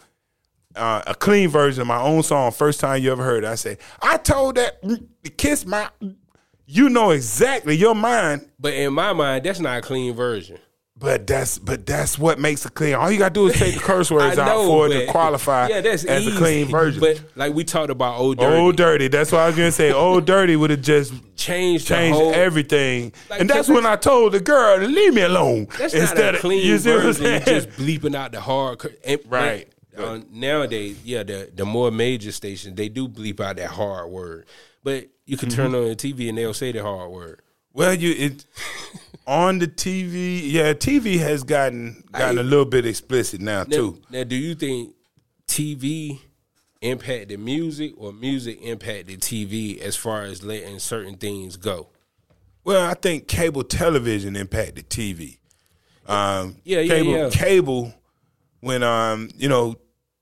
S1: uh, a clean version of my own song, first time you ever heard it, I say, I told that mm, to kiss my, mm," you know exactly your mind.
S2: But in my mind, that's not a clean version.
S1: But that's but that's what makes it clean. All you gotta do is take the curse words
S2: I
S1: out
S2: know,
S1: for it to
S2: but-
S1: qualify
S2: yeah, that's
S1: as
S2: easy.
S1: a clean version.
S2: But like we talked about Old Dirty,
S1: Old Dirty. That's why I was gonna say Old Dirty would have just
S2: changed the
S1: changed
S2: whole.
S1: everything.
S2: Like,
S1: and that's
S2: cause
S1: when I told the girl to leave me alone.
S2: That's
S1: Instead
S2: not a
S1: of-
S2: clean
S1: you see what I'm
S2: version. You
S1: saying?
S2: just bleeping out the hard. cur- and-
S1: Right.
S2: but, uh, nowadays, yeah, the the more major stations they do bleep out that hard word, but you can turn
S1: Mm-hmm.
S2: on the T V and they'll say the hard word.
S1: Well, you it on the T V. Yeah, T V has gotten gotten
S2: I-
S1: a little bit explicit now
S2: Now,
S1: too.
S2: now, do you think T V impacted music or music impacted T V as far as letting certain things go?
S1: Well, I think cable television impacted T V. Um,
S2: Yeah, yeah,
S1: cable,
S2: yeah.
S1: Cable, when um, you know,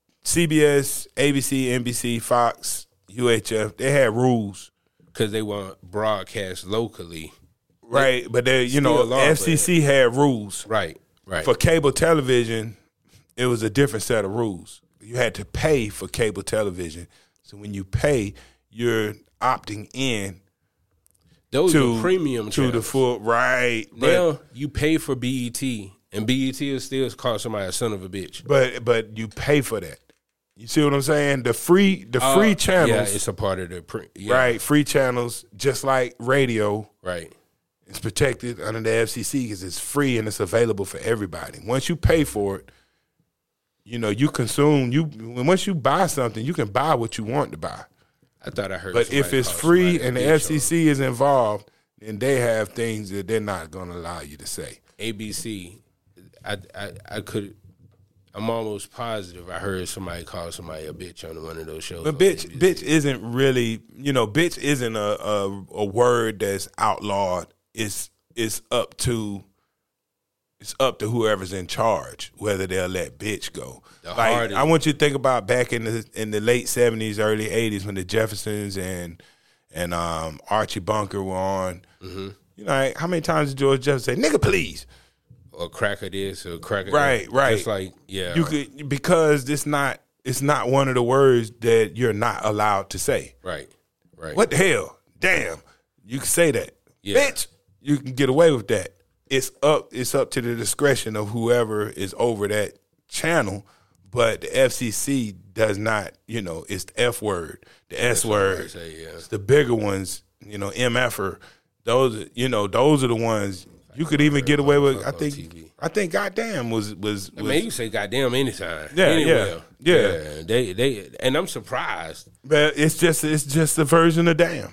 S1: C B S, A B C, N B C, Fox, U H F, they had rules,
S2: Because they want broadcast locally.
S1: right? But they, you know,
S2: Still are,
S1: F C C had rules.
S2: Right, right.
S1: For cable television, it was a different set of rules. You had to pay for cable television. So when you pay, you're opting in
S2: Those
S1: to
S2: are premium
S1: to the
S2: channels.
S1: full right. But,
S2: Now you pay for B E T, and B E T will still call somebody a son of a bitch.
S1: but but you pay for that. You see what I'm saying? The free the free
S2: Uh,
S1: channels,
S2: Yeah, it's a part of the pre- yeah,
S1: right? Free channels, just like radio,
S2: Right.
S1: it's protected under the F C C because it's free and it's available for everybody. Once you pay for it, you know you consume. You once you buy something, you can buy what you want to buy.
S2: I thought I heard.
S1: But if
S2: somebody
S1: it's
S2: call
S1: free
S2: somebody a
S1: and the
S2: bitch
S1: F C C is involved, then they have things that they're not going to allow you to say.
S2: on A B C, I, I I could. I'm almost positive I heard somebody call somebody a bitch on one of those shows.
S1: But
S2: on
S1: bitch,
S2: A B C.
S1: bitch isn't really, you know, bitch isn't a, a a word that's outlawed. It's it's up to it's up to whoever's in charge whether they'll let bitch go.
S2: The
S1: Like
S2: hardest-
S1: I want you to think about back in the in the late seventies, early eighties when the Jeffersons and and um, Archie Bunker were on.
S2: Mm-hmm.
S1: You know, like, how many times did George Jefferson say, "Nigga, please"?
S2: Or cracker this or cracker
S1: Right,
S2: that.
S1: right.
S2: Just like yeah,
S1: You could because it's not it's not one of the words that you're not allowed to say.
S2: right, right.
S1: What the hell? Damn. You can say that.
S2: Yeah.
S1: Bitch, you can get away with that. It's up it's up to the discretion of whoever is over that channel, but the F C C does not, you know, it's the F word, the S
S2: what I
S1: word.
S2: say, yeah.
S1: It's the bigger ones, you know, M F er. Those you know, those are the ones you could even get away with. I
S2: Fuck on
S1: think
S2: T V.
S1: I think goddamn was was,
S2: I
S1: was
S2: mean, you can say goddamn anytime.
S1: Yeah,
S2: anywhere.
S1: yeah, yeah.
S2: They they and I'm surprised.
S1: but it's just it's just a version of damn.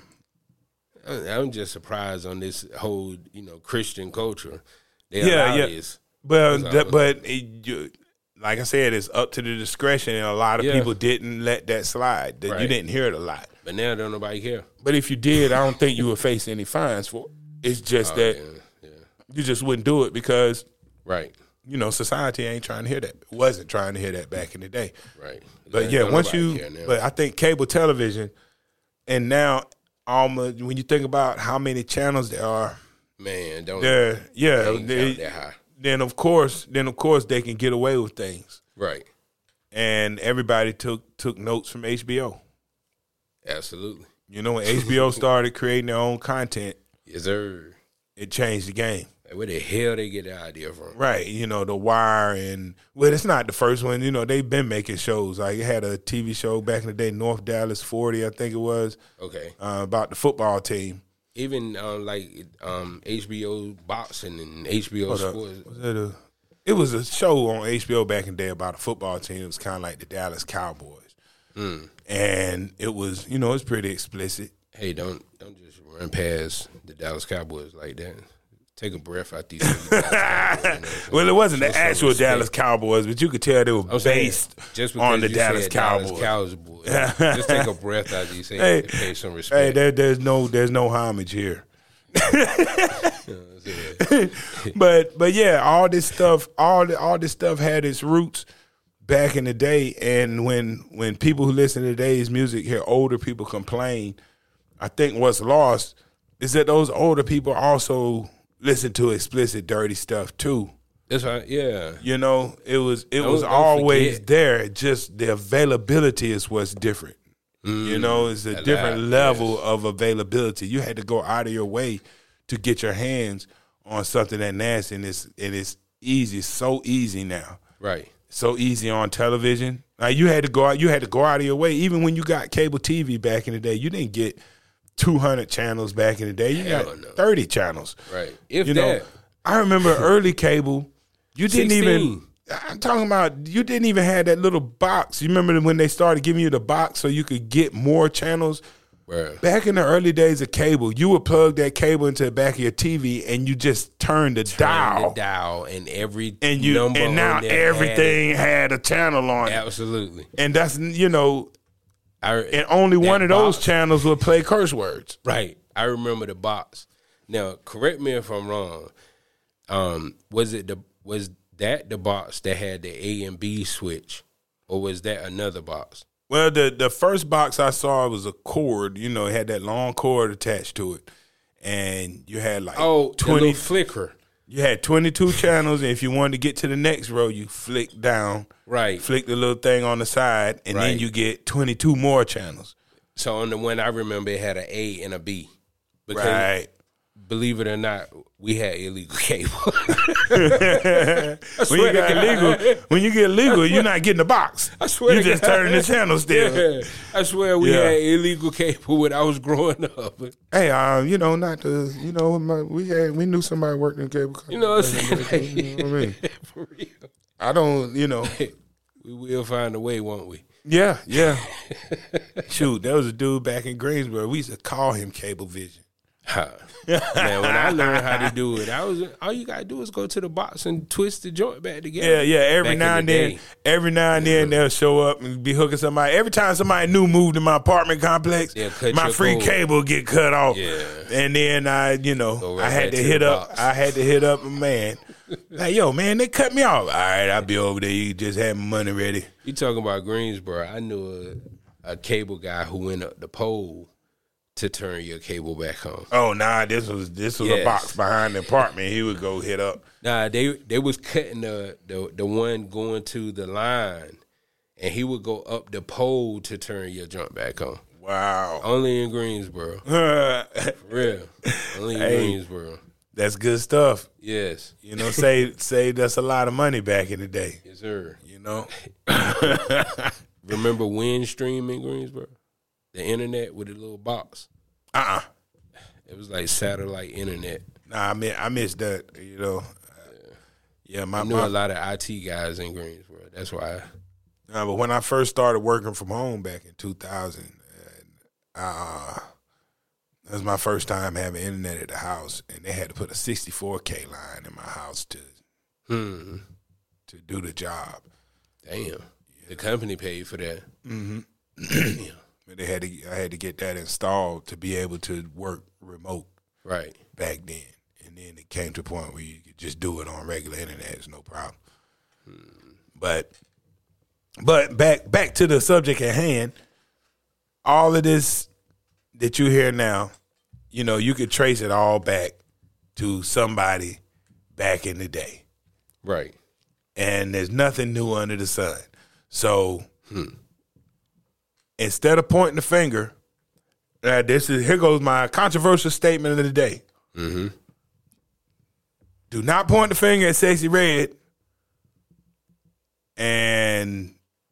S2: I'm just surprised on this whole, you know, Christian culture. They
S1: Yeah,
S2: allow
S1: yeah.
S2: this.
S1: Well,
S2: That's
S1: that,
S2: all.
S1: but it, you, like I said, it's up to the discretion, and a lot of
S2: Yeah.
S1: people didn't let that slide. That You
S2: Right.
S1: didn't hear it a lot.
S2: But now don't nobody care.
S1: But if you did, I don't think you would face any fines for it. It's just
S2: Oh,
S1: that
S2: yeah, yeah.
S1: you just wouldn't do it because,
S2: Right,
S1: you know, society ain't trying to hear that. Wasn't trying to hear that back in the day.
S2: right.
S1: But yeah,
S2: Don't
S1: once
S2: nobody
S1: you,
S2: care now.
S1: but I think cable television, and now almost when you think about how many channels there are,
S2: man, don't
S1: there, yeah,
S2: ain't
S1: they-
S2: count that high.
S1: then of course, then of course they can get away with things.
S2: Right.
S1: and everybody took took notes from H B O.
S2: Absolutely.
S1: You know, when H B O started creating their own content,
S2: yes, sir,
S1: it changed the game.
S2: Like, where the hell they get the idea from?
S1: Right. You know, The Wire and, well, it's not the first one. You know, they've been making shows. Like, it had a T V show back in the day, North Dallas forty, I think it was.
S2: Okay.
S1: Uh, about the football team.
S2: Even um, like um, H B O boxing and H B O
S1: Hold up.
S2: sports.
S1: Was it, a, it was a show on H B O back in the day about a football team. It was kind of like the Dallas Cowboys.
S2: Mm.
S1: And it was, you know, it's pretty explicit.
S2: Hey, don't don't just run past the Dallas Cowboys like that. Take a breath out these.
S1: Well, it wasn't
S2: Show
S1: the
S2: some
S1: actual
S2: respect.
S1: Dallas Cowboys, but you could tell they were
S2: I'm saying,
S1: based
S2: just because
S1: on the
S2: you
S1: Dallas
S2: said
S1: Cowboys.
S2: Dallas Cowboys. Just take a breath out these. Say,
S1: Hey,
S2: pay some
S1: Hey,
S2: respect.
S1: there, there's no there's no homage here. but but yeah, all this stuff, all the, all this stuff had its roots back in the day. And when when people who listen to today's music hear older people complain, I think what's lost is that those older people also listen to explicit, dirty stuff too.
S2: That's right. Yeah.
S1: You know, it was it
S2: Don't-
S1: was
S2: don't
S1: always
S2: forget.
S1: there. Just the availability is what's different. You know, it's a
S2: a
S1: different
S2: lot,
S1: level
S2: yes.
S1: of availability. You had to go out of your way to get your hands on something that nasty, and it's and it's easy, so easy now,
S2: Right.
S1: so easy on television. Like you had to go out, you had to go out of your way. Even when you got cable T V back in the day, you didn't get two hundred channels back in the day. You
S2: Hell
S1: got
S2: no.
S1: thirty channels.
S2: Right. If
S1: You know,
S2: that.
S1: I remember early cable. You didn't even.
S2: sixteen.
S1: I'm talking about you didn't even have that little box. You remember when they started giving you the box so you could get more channels?
S2: Right.
S1: Back in the early days of cable, you would plug that cable into the back of your T V and you just turned the dial.
S2: The dial and every
S1: And you
S2: number
S1: and now
S2: on there had
S1: everything had, a channel on
S2: it.
S1: it.
S2: Absolutely.
S1: And that's, you know,
S2: I,
S1: and only
S2: that
S1: one of those
S2: box-
S1: channels would play curse words.
S2: Right. I remember the box. Now, correct me if I'm wrong. Um, was it the was that the box that had the A and B switch, or was that another box?
S1: Well, the the first box I saw was a cord. You know, it had that long cord attached to it, and you had like
S2: Oh,
S1: twenty.
S2: twenty flicker.
S1: You had twenty-two channels, and if you wanted to get to the next row, you flick down,
S2: Right.
S1: flick the little thing on the side, and then
S2: Right.
S1: you get twenty-two more channels.
S2: So on the one I remember, it had an A and a B. Because
S1: Right.
S2: believe it or not, we had illegal cable.
S1: When you get legal, when you get legal, you're not getting the box.
S2: I swear
S1: you
S2: to
S1: just
S2: God.
S1: turning the channel still.
S2: Yeah, I swear we
S1: Yeah.
S2: had illegal cable when I was growing up.
S1: Hey, um, you know, not to, you know, my, we had we knew somebody worked in cable.
S2: You know what I'm saying?
S1: You know what I mean?
S2: For real.
S1: I don't, you know.
S2: We will find a way, won't we?
S1: Yeah, yeah. Shoot, there was a dude back in Greensboro. We used to call him Cablevision.
S2: Huh. Man, when I learned how to do it, I was all you gotta do is go to the box and twist the joint back together.
S1: Yeah, yeah. Every
S2: Back
S1: now
S2: in
S1: and
S2: the
S1: then,
S2: day.
S1: every now and then they'll show up and be hooking somebody. Every time somebody new moved in my apartment complex,
S2: Yeah, cut
S1: my
S2: your
S1: free
S2: cord.
S1: cable get cut off.
S2: Yeah.
S1: And then I, you know,
S2: Go right
S1: I had
S2: back
S1: to
S2: to
S1: hit
S2: the
S1: up.
S2: box.
S1: I had to hit up a man. Like, yo, man, they cut me off. All right, I'll be over there. You just have my money ready.
S2: You talking about Greensboro? I knew a, a cable guy who went up the pole to turn your cable back on.
S1: Oh, nah, this was this was a
S2: Yes.
S1: box behind the apartment. He would go hit up.
S2: Nah, they they was cutting the, the the one going to the line, and he would go up the pole to turn your joint back on.
S1: Wow.
S2: Only in Greensboro, for
S1: That's
S2: real. Only in
S1: Hey.
S2: Greensboro.
S1: good stuff.
S2: Yes,
S1: You know, saved saved us a lot of money back in the day.
S2: yes, sir.
S1: You know.
S2: Remember Windstream in Greensboro? The internet with a little box.
S1: Uh-uh.
S2: It was like satellite internet.
S1: Nah, I mean, I missed that. You know. Yeah, my,
S2: I knew
S1: my
S2: a lot of I T guys in Greensboro. That's why.
S1: nah, but when I first started working from home back in two thousand, uh, that was my first time having internet at the house, and they had to put a sixty-four K line in my house to
S2: Hmm.
S1: to do the job.
S2: Damn. The company paid for that.
S1: Mm-hmm.
S2: Damn.
S1: But they had to, I had to get that installed to be able to work remote
S2: Right.
S1: back then. And then it came to a point where you could just do it on regular internet. It's no problem. But but back back to the subject at hand, all of this that you hear now, you know, you could trace it all back to somebody back in the day.
S2: Right.
S1: And there's nothing new under the sun. So
S2: Hmm.
S1: instead of pointing the finger, uh, this is here goes my controversial statement of the day.
S2: Mm-hmm.
S1: Do not point the finger at Sexy Red and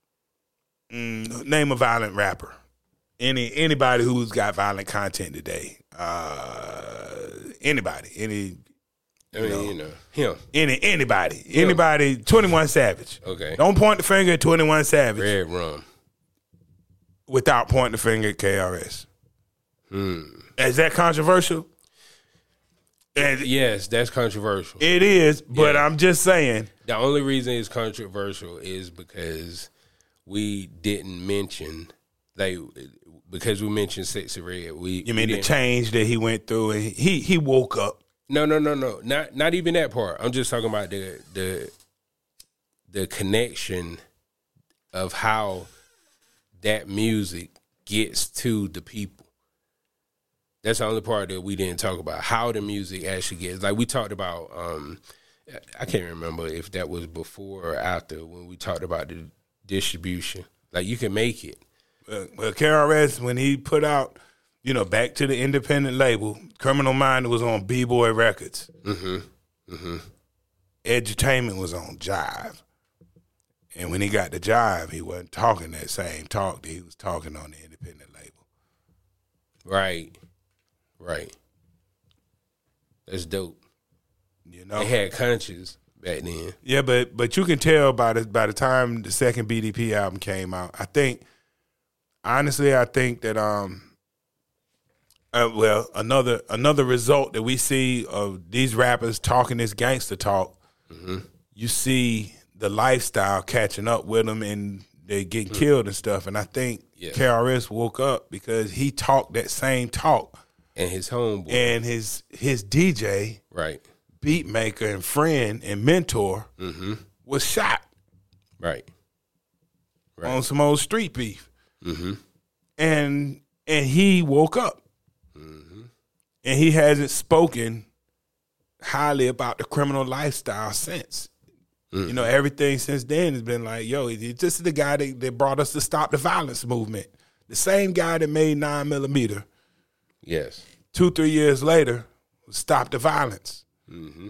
S1: mm, name a violent rapper. Any anybody who's got violent content today. Uh, anybody. Any
S2: I mean,
S1: you know,
S2: you know him.
S1: any anybody. Anybody twenty-one Savage.
S2: Okay.
S1: Don't point the finger at twenty-one Savage
S2: Red Rum.
S1: without pointing the finger at K R S.
S2: Hmm.
S1: Is that controversial? And
S2: Yes, that's controversial.
S1: it is, but
S2: Yeah.
S1: I'm just saying.
S2: The only reason it's controversial is because we didn't mention, like, because we mentioned Sexy Red. We
S1: You mean
S2: we
S1: the
S2: didn't-
S1: change that he went through, and he he woke up.
S2: No, no, no, no. Not not even that part. I'm just talking about the the the connection of how that music gets to the people. That's the only part that we didn't talk about. How the music actually gets. Like we talked about. Um, I can't remember if that was before or after when we talked about the distribution. Like you can make it.
S1: Well, well, K R S, when he put out, you know, back to the independent label, Criminal Minds was on B-Boy Records.
S2: Mm-hmm. Mm-hmm.
S1: Edutainment was on Jive. And when he got the Jive, he wasn't talking that same talk that he was talking on the independent label.
S2: Right. Right. That's dope.
S1: You know?
S2: They had Conscious back then.
S1: Yeah, but but you can tell by the by the time the second B D P album came out, I think honestly, I think that um uh, well, another another result that we see of these rappers talking this gangster talk,
S2: Mm-hmm.
S1: you see the lifestyle catching up with them and they getting
S2: Mm-hmm.
S1: killed and stuff. And I think
S2: Yeah.
S1: K R S woke up because he talked that same talk,
S2: And his homeboy.
S1: and his his D J,
S2: Right.
S1: beat maker, and friend and mentor
S2: Mm-hmm.
S1: was shot
S2: Right. Right.
S1: on some old street beef.
S2: Mm-hmm.
S1: And and he woke up.
S2: Mm-hmm.
S1: And he hasn't spoken highly about the criminal lifestyle since.
S2: Mm-hmm.
S1: You know, everything since then has been like, yo, this is the guy that, that brought us to Stop the Violence movement. The same guy that made nine millimeter.
S2: Yes.
S1: Two, three years later, Stop the Violence.
S2: Mm-hmm.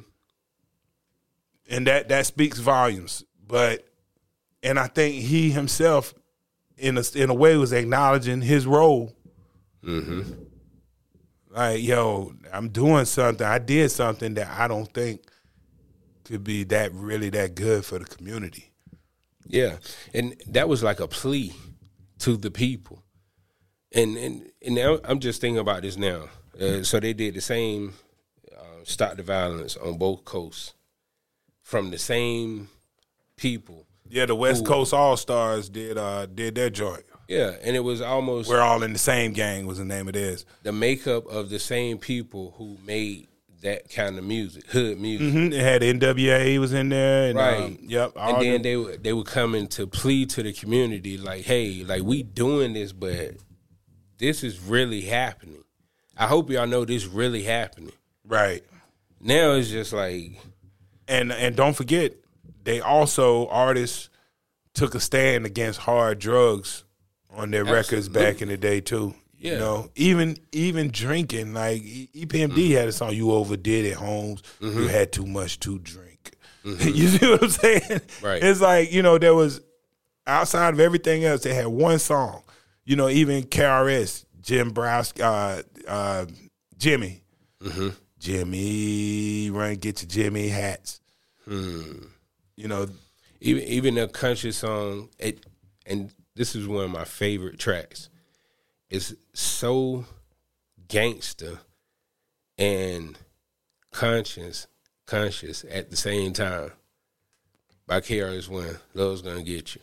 S1: And that that speaks volumes. But and I think he himself, in a in a way, was acknowledging his role.
S2: Mm-hmm.
S1: Like, yo, I'm doing something. I did something that I don't think could be that really that good for the community.
S2: Yeah. And that was like a plea to the people. And and, and now I'm just thinking about this now. Uh, so they did the same uh, Stop the Violence on both coasts from the same people.
S1: Yeah, the West
S2: Ooh.
S1: Coast All Stars did uh did their joint.
S2: Yeah. And it was almost
S1: We're all in the same gang was the name of this.
S2: the makeup of the same people who made that kind of music, hood music.
S1: Mm-hmm. It had N W A was in there, and,
S2: Right.
S1: um, yep. all
S2: And then
S1: them-
S2: they were they were coming to plead to the community, like, hey, like we doing this, but this is really happening. I hope y'all know this really happening.
S1: right.
S2: Now it's just like,
S1: And and don't forget, they also artists took a stand against hard drugs on their records
S2: Absolutely.
S1: back in the day too.
S2: Yeah.
S1: You know, even even drinking, like E P M D
S2: Mm-hmm.
S1: had a song, "You Overdid It, Holmes. You had too much to drink." You see what I'm saying?
S2: Mm-hmm. Right.
S1: It's like, you know, there was outside of everything else, they had one song. You know, even K R S, Jim Browski, uh, uh, Jimmy,
S2: Mm-hmm.
S1: Jimmy, run get your Jimmy hats.
S2: hmm.
S1: You know,
S2: even even a country song, it, and this is one of my favorite tracks. It's so gangster and conscious, conscious at the same time. By K R S One, Love's Gonna Get You.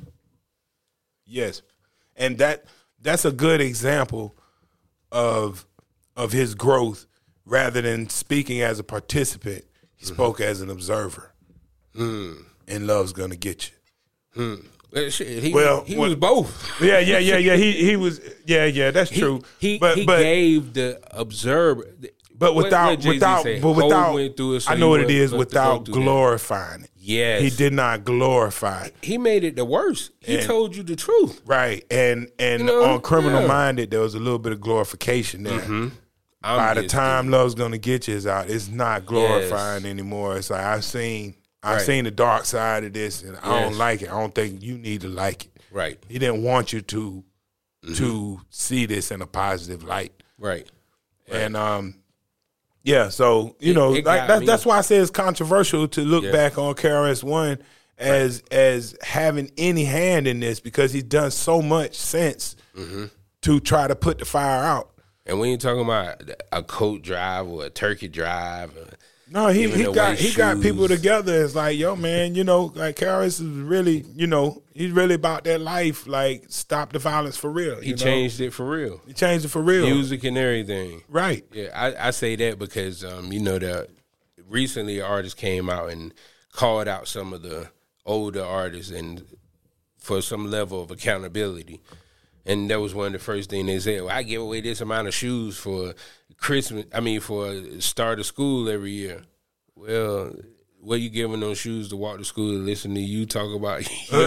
S1: yes, and that that's a good example of of his growth. Rather than speaking as a participant, he spoke as an observer.
S2: Mm.
S1: And Love's Gonna Get You.
S2: Hmm. Well, shit, he,
S1: Well,
S2: he
S1: what-
S2: was both.
S1: Yeah, yeah, yeah, yeah. He he was yeah, yeah. That's true.
S2: He
S1: but
S2: he
S1: but
S2: gave the observer,
S1: But without,
S2: what Jay-Z
S1: without,
S2: say?
S1: but
S2: Hov
S1: without,
S2: went through it, so
S1: I know
S2: he
S1: what it
S2: wasn't
S1: is.
S2: supposed to go
S1: Without
S2: through that.
S1: glorifying it,
S2: Yes.
S1: he did not glorify it.
S2: He made it the worst. He
S1: And-
S2: told you the truth.
S1: Right, and and
S2: You know,
S1: on Criminal
S2: yeah.
S1: Minded, there was a little bit of glorification there.
S2: I'm
S1: By the
S2: just
S1: time
S2: kidding.
S1: Love's Gonna Get You is out, it's not glorifying anymore. It's like I've seen, I've
S2: Right.
S1: seen the dark side of this, and I don't
S2: Yes.
S1: like it. I don't think you need to like it.
S2: Right,
S1: He didn't want you to
S2: Mm-hmm.
S1: to see this in a positive light,
S2: right.
S1: and um, yeah. So you
S2: It-
S1: know,
S2: it
S1: like
S2: got
S1: that,
S2: me.
S1: that's why I say it's controversial to look
S2: Yeah.
S1: back on K R S One as as having any hand in this because he's done so much since
S2: Mm-hmm.
S1: to try to put the fire out.
S2: And we ain't talking about a coat drive or a turkey drive. Or,
S1: No, he,
S2: Even
S1: he
S2: the
S1: got
S2: white
S1: he got people
S2: shoes.
S1: together. It's like, yo, man, you know, like K R S is really, you know, he's really about that life. Like, stop the violence for real.
S2: he
S1: you know?
S2: changed it for real.
S1: He changed it for real.
S2: Music and everything.
S1: Right.
S2: Yeah, I, I say that because um, you know that recently an artist came out and called out some of the older artists and for some level of accountability. And that was one of the first things they said. Well, I give away this amount of shoes for Christmas. I mean, for start of school every year. Well, what you giving those shoes to walk to school and listen to you talk about?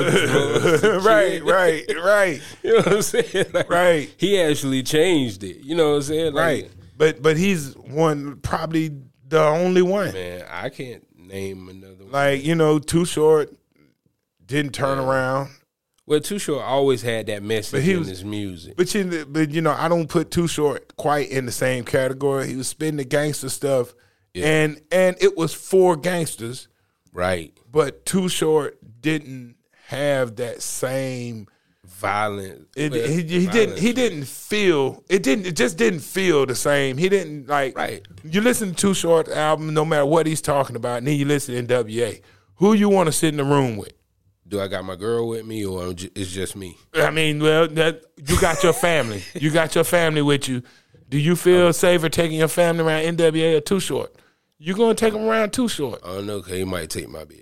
S1: right, right, right,
S2: You know what I'm saying? Like,
S1: right,
S2: he actually changed it. You know what I'm saying? Like,
S1: right. But but he's one probably the only one.
S2: man, I can't name another one.
S1: Like, you know, Too Short didn't turn around.
S2: Well, Too Short always had that message
S1: he
S2: in
S1: was-
S2: his music.
S1: But you, but you know, I don't put Too Short quite in the same category. He was spitting the gangster stuff,
S2: Yeah.
S1: and and it was for gangsters.
S2: Right.
S1: But Too Short didn't have that same.
S2: Violent.
S1: It,
S2: well,
S1: he, he didn't.
S2: violence.
S1: He didn't feel. It didn't. It just didn't feel the same. He didn't like.
S2: Right.
S1: You listen to Too Short album, no matter what he's talking about, and then you listen to N W A. Who you want to sit in the room with?
S2: Do I got my girl with me or I'm ju- it's just me?
S1: I mean, well, that you got your family. You got your family with you. Do you feel safer taking your family around N W A or Too Short? You gonna take them around Too Short?
S2: I don't know, because he might take my bitch.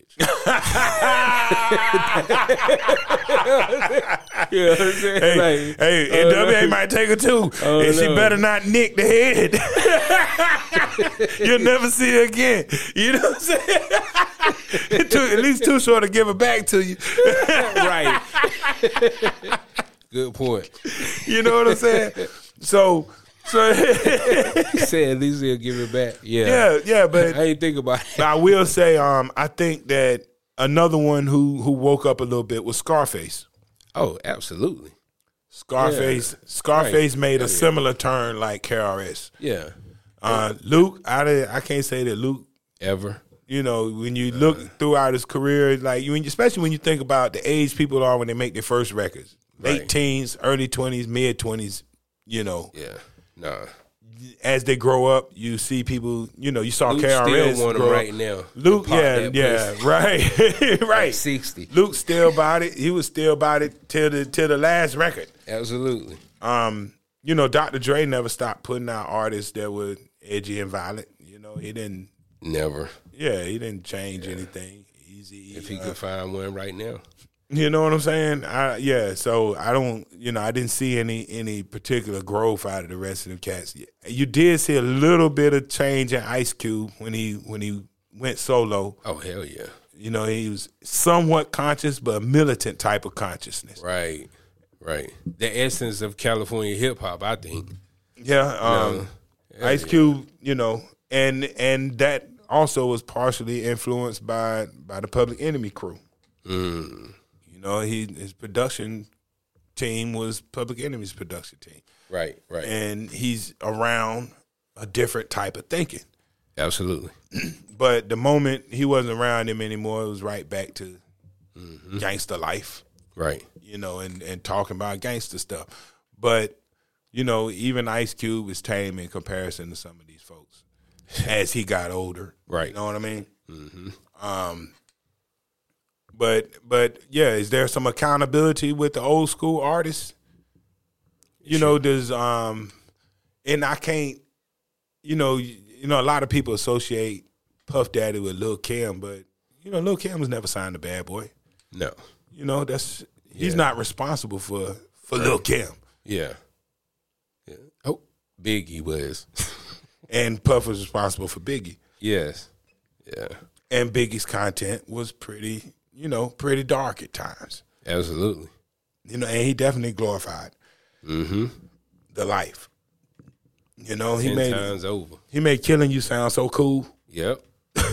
S2: You know what I'm saying?
S1: Hey,
S2: Like,
S1: hey,
S2: I
S1: N
S2: don't
S1: W A
S2: know.
S1: might take her too,
S2: Oh,
S1: and she
S2: no.
S1: better not nick the head. You'll never see her again. You know what I'm saying? It took at least Too Short to give it back to you.
S2: Right. Good point.
S1: You know what I'm saying? So, so
S2: He said at least he'll give it back. Yeah.
S1: yeah, yeah, but
S2: I ain't think about it.
S1: I will say, um, I think that another one who who woke up a little bit was Scarface.
S2: Oh, absolutely.
S1: Scarface,
S2: Yeah.
S1: Scarface
S2: Right.
S1: made a
S2: Oh, yeah.
S1: similar turn like K R S.
S2: Yeah.
S1: Uh, Luke, I did- I can't say that Luke.
S2: Ever.
S1: You know, when you look throughout his career, like you, especially when you think about the age people are when they make their first records, late
S2: Right.
S1: teens, early twenties, mid twenties. You know,
S2: Yeah. Nah.
S1: as they grow up, you see people. You know, you saw
S2: Luke
S1: K R S
S2: still want him
S1: grow up.
S2: right now.
S1: Luke,
S2: To pop
S1: yeah,
S2: that
S1: yeah,
S2: pussy.
S1: right,
S2: At
S1: right.
S2: sixty.
S1: Luke still about it. He was still about it till the till the last record.
S2: Absolutely.
S1: Um, you know, Doctor Dre never stopped putting out artists that were edgy and violent. You know, he didn't.
S2: Never.
S1: Yeah, he didn't change anything. Easy.
S2: If he
S1: uh,
S2: could find one right now.
S1: You know what I'm saying? I, yeah. So I don't. You know, I didn't see any any particular growth out of the rest of the cats. You did see a little bit of change in Ice Cube when he when he went solo.
S2: Oh, hell yeah.
S1: You know, he was somewhat conscious, but a militant type of consciousness.
S2: Right. Right. The essence of California hip hop, I think.
S1: Yeah. Um,
S2: Yeah,
S1: Ice
S2: yeah.
S1: Cube. You know, and and that also was partially influenced by by the Public Enemy crew.
S2: Mm.
S1: You know, he his production team was Public Enemy's production team,
S2: Right, right.
S1: and he's around a different type of thinking.
S2: Absolutely.
S1: But the moment he wasn't around him anymore, it was right back to
S2: Mm-hmm.
S1: gangster life,
S2: Right.
S1: you know, and, and talking about gangster stuff. But, you know, even Ice Cube is tame in comparison to some of these folks as he got older.
S2: Right.
S1: You know what I mean? Mm-hmm. Um, but, but yeah, is there some accountability with the old school artists? You know, there's, um, and I can't, you know, you, you know, a lot of people associate Puff Daddy with Lil Kim, but, you know, Lil Kim was never signed to Bad Boy.
S2: No.
S1: You know, that's he's
S2: Yeah.
S1: not responsible for for Lil Kim.
S2: Yeah. Yeah. Oh, Biggie was.
S1: And Puff was responsible for Biggie.
S2: Yes. Yeah.
S1: And Biggie's content was pretty, you know, pretty dark at times.
S2: Absolutely.
S1: You know, and he definitely glorified
S2: mm-hmm.
S1: the life. You know, he
S2: Ten
S1: made
S2: times over.
S1: He made killing you sound so cool.
S2: Yep.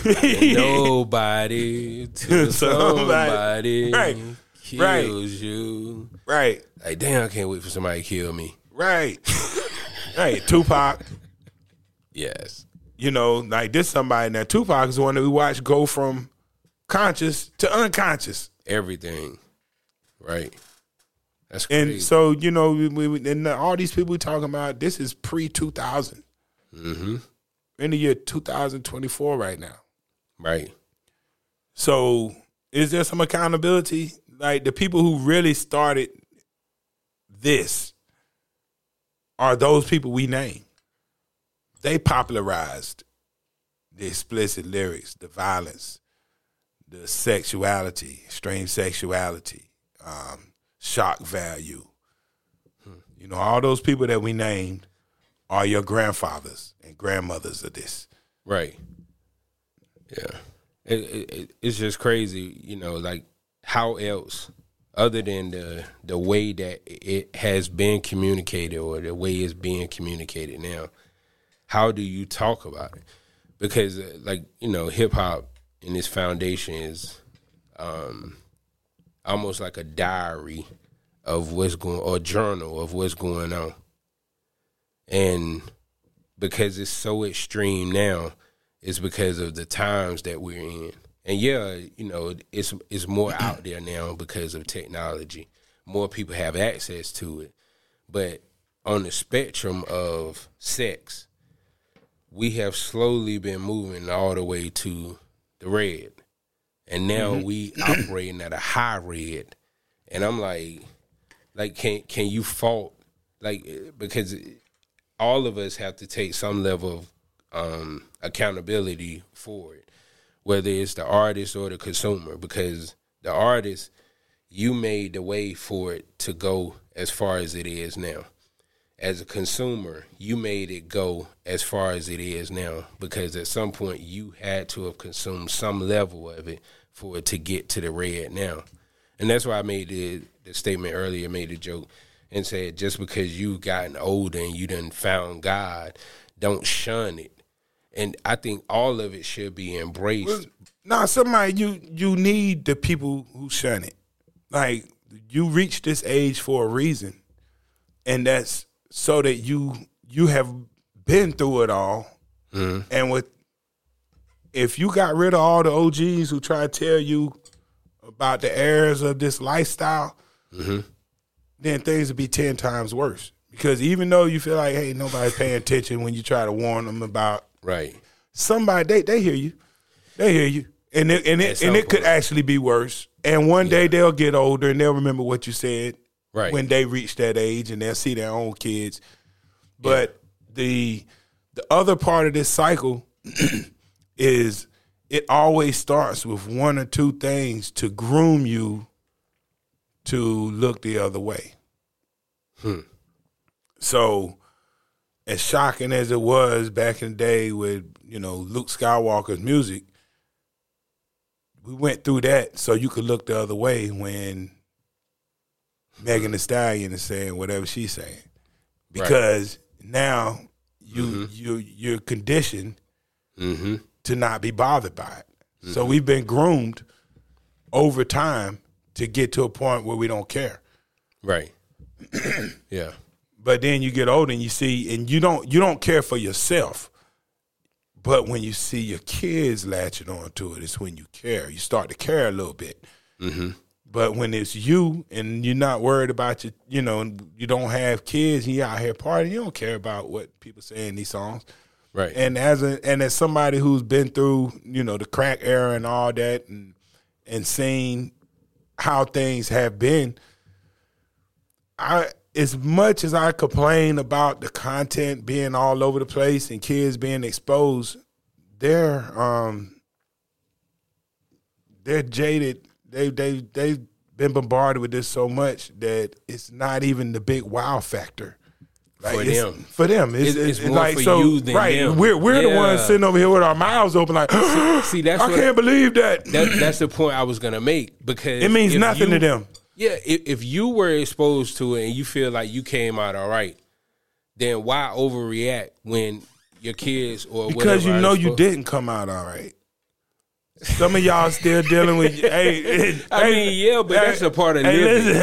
S2: Nobody to somebody,
S1: right.
S2: kills
S1: right.
S2: you.
S1: Right.
S2: Like, damn, I can't wait for somebody to kill me.
S1: Right. Right. Tupac.
S2: Yes.
S1: You know, like this somebody now. Tupac is the one that we watched go from conscious to unconscious.
S2: Everything. Right. That's crazy.
S1: And so, you know, we, we, and all these people we talking about, this is pre two thousand.
S2: Mm-hmm.
S1: We're in the year two thousand twenty-four right now.
S2: Right.
S1: So is there some accountability? Like the people who really started this are those people we name. They popularized the explicit lyrics, the violence, the sexuality, extreme sexuality, um, shock value. Hmm. You know, all those people that we named are your grandfathers and grandmothers of this.
S2: Right. Yeah. It, it, it's just crazy, you know, like how else other than the the way that it has been communicated or the way it's being communicated now, how do you talk about it? Because, uh, like, you know, hip-hop in its foundation is um, almost like a diary of what's going, or a journal of what's going on. And because it's so extreme now, it's because of the times that we're in. And, yeah, you know, it's it's more out there now because of technology. More people have access to it. But on the spectrum of sex, we have slowly been moving all the way to the red. And now mm-hmm. we operating at a high red. And I'm like, like, can can you fault, like, because all of us have to take some level of um, accountability for it, whether it's the artist or the consumer, because the artist, you made the way for it to go as far as it is now. As a consumer, you made it go as far as it is now, because at some point you had to have consumed some level of it for it to get to the red now. And that's why I made the, the statement earlier, made the joke, and said just because you've gotten older and you done found God, don't shun it. And I think all of it should be embraced.
S1: Well, nah, somebody, you you need the people who shun it. Like, you reach this age for a reason, and that's so that you you have been through it all. Mm-hmm. And with if you got rid of all the O Gs who try to tell you about the errors of this lifestyle, mm-hmm. then things would be ten times worse. Because even though you feel like, hey, nobody's paying attention when you try to warn them about
S2: right,
S1: somebody, they they hear you, they hear you, and it, and it and it could actually be worse. And one yeah. day they'll get older and they'll remember what you said. Right. When they reach that age and they'll see their own kids. But yeah. the the other part of this cycle is it always starts with one or two things to groom you to look the other way. Hmm. So as shocking as it was back in the day with, you know, Luke Skywalker's music, we went through that so you could look the other way when Megan Thee Stallion is saying whatever she's saying, because right. now you mm-hmm. you you're conditioned mm-hmm. to not be bothered by it. Mm-hmm. So we've been groomed over time to get to a point where we don't care.
S2: Right. Yeah.
S1: But then you get older and you see, and you don't you don't care for yourself. But when you see your kids latching on to it, it's when you care. You start to care a little bit. Mm-hmm. But when it's you and you're not worried about your, you know, and you don't have kids and you're out here partying, you don't care about what people say in these songs.
S2: Right.
S1: And as a and as somebody who's been through, you know, the crack era and all that and and seen how things have been, I as much as I complain about the content being all over the place and kids being exposed, they're um they're jaded. They they they've been bombarded with this so much that it's not even the big wow factor Like,
S2: for
S1: it's,
S2: them.
S1: For them. It's,
S2: It's, it's,
S1: it's
S2: more
S1: like,
S2: for
S1: so,
S2: you than
S1: right,
S2: them.
S1: We're, we're the
S2: Yeah.
S1: ones sitting over here with our mouths open like,
S2: see, see, that's
S1: I
S2: what
S1: can't believe that.
S2: that. That's the point I was going to make, because
S1: It means
S2: if
S1: nothing
S2: you-
S1: to them.
S2: Yeah, if, if you were exposed to it and you feel like you came out all right, then why overreact when your kids or
S1: Because
S2: whatever
S1: you
S2: are
S1: know you
S2: exposed-
S1: didn't come out all right. Some of y'all still dealing with. hey,
S2: I
S1: hey,
S2: mean, yeah, but
S1: hey,
S2: that's a part of
S1: hey,
S2: living.
S1: listen.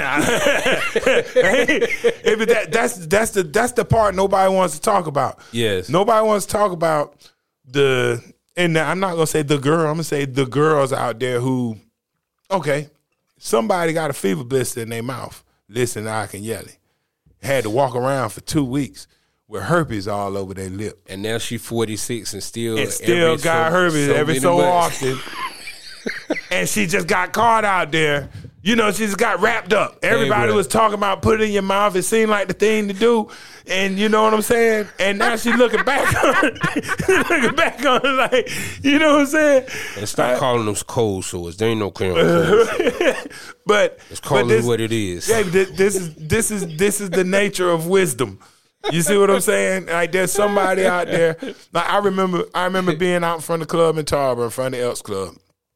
S1: Hey, hey, but that, that's that's the that's the part nobody wants to talk about.
S2: Yes.
S1: Nobody wants to talk about the. And I'm not gonna say the girl. I'm gonna say the girls out there who, okay, somebody got a fever blister in their mouth. Listen, to I Can Yelly. Had to walk around for two weeks with herpes all over their lip.
S2: And now she forty-six and still
S1: And still
S2: every
S1: got
S2: so,
S1: herpes
S2: so
S1: every
S2: many
S1: so
S2: months.
S1: often. And she just got caught out there. You know, she just got wrapped up. Everybody
S2: bro.
S1: was talking about put it in your mouth. It seemed like the thing to do. And you know what I'm saying? And now she looking back on it. looking back on it like, you know what I'm saying?
S2: And stop calling them cold sores. There ain't no clear on cold sores.
S1: But
S2: Just call
S1: but
S2: it
S1: this,
S2: what it is.
S1: Yeah, this, this is this is this is the nature of wisdom. You see what I'm saying? Like there's somebody out there. Like I remember I remember being out in front of the club in Tarboro, in front of the Elks Club.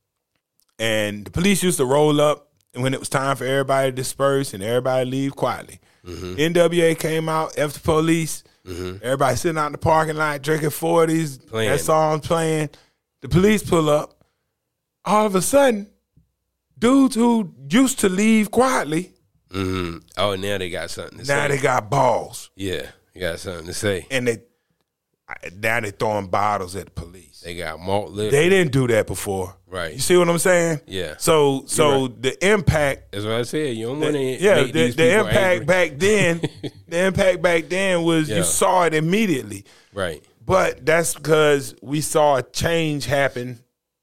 S1: And the police used to roll up when it was time for everybody to disperse and everybody leave quietly. Mm-hmm. N W A came out, F the police. Mm-hmm. Everybody sitting out in the parking lot drinking forties.
S2: Playing.
S1: That song playing. The police pull up. All of a sudden, dudes who used to leave quietly,
S2: Mm-hmm. Oh, now they got something to
S1: now
S2: say.
S1: they got balls.
S2: Yeah, you got something to say.
S1: And they now they throwing bottles at the police.
S2: They got malt liquor.
S1: They didn't do that before.
S2: Right.
S1: You see what I'm saying?
S2: Yeah.
S1: So so
S2: right.
S1: the impact
S2: That's what I said. You don't want to
S1: yeah,
S2: make
S1: the,
S2: these
S1: the
S2: people
S1: impact
S2: angry.
S1: back then, the impact back then was
S2: Yeah.
S1: you saw it immediately.
S2: Right.
S1: But that's because we saw a change happen,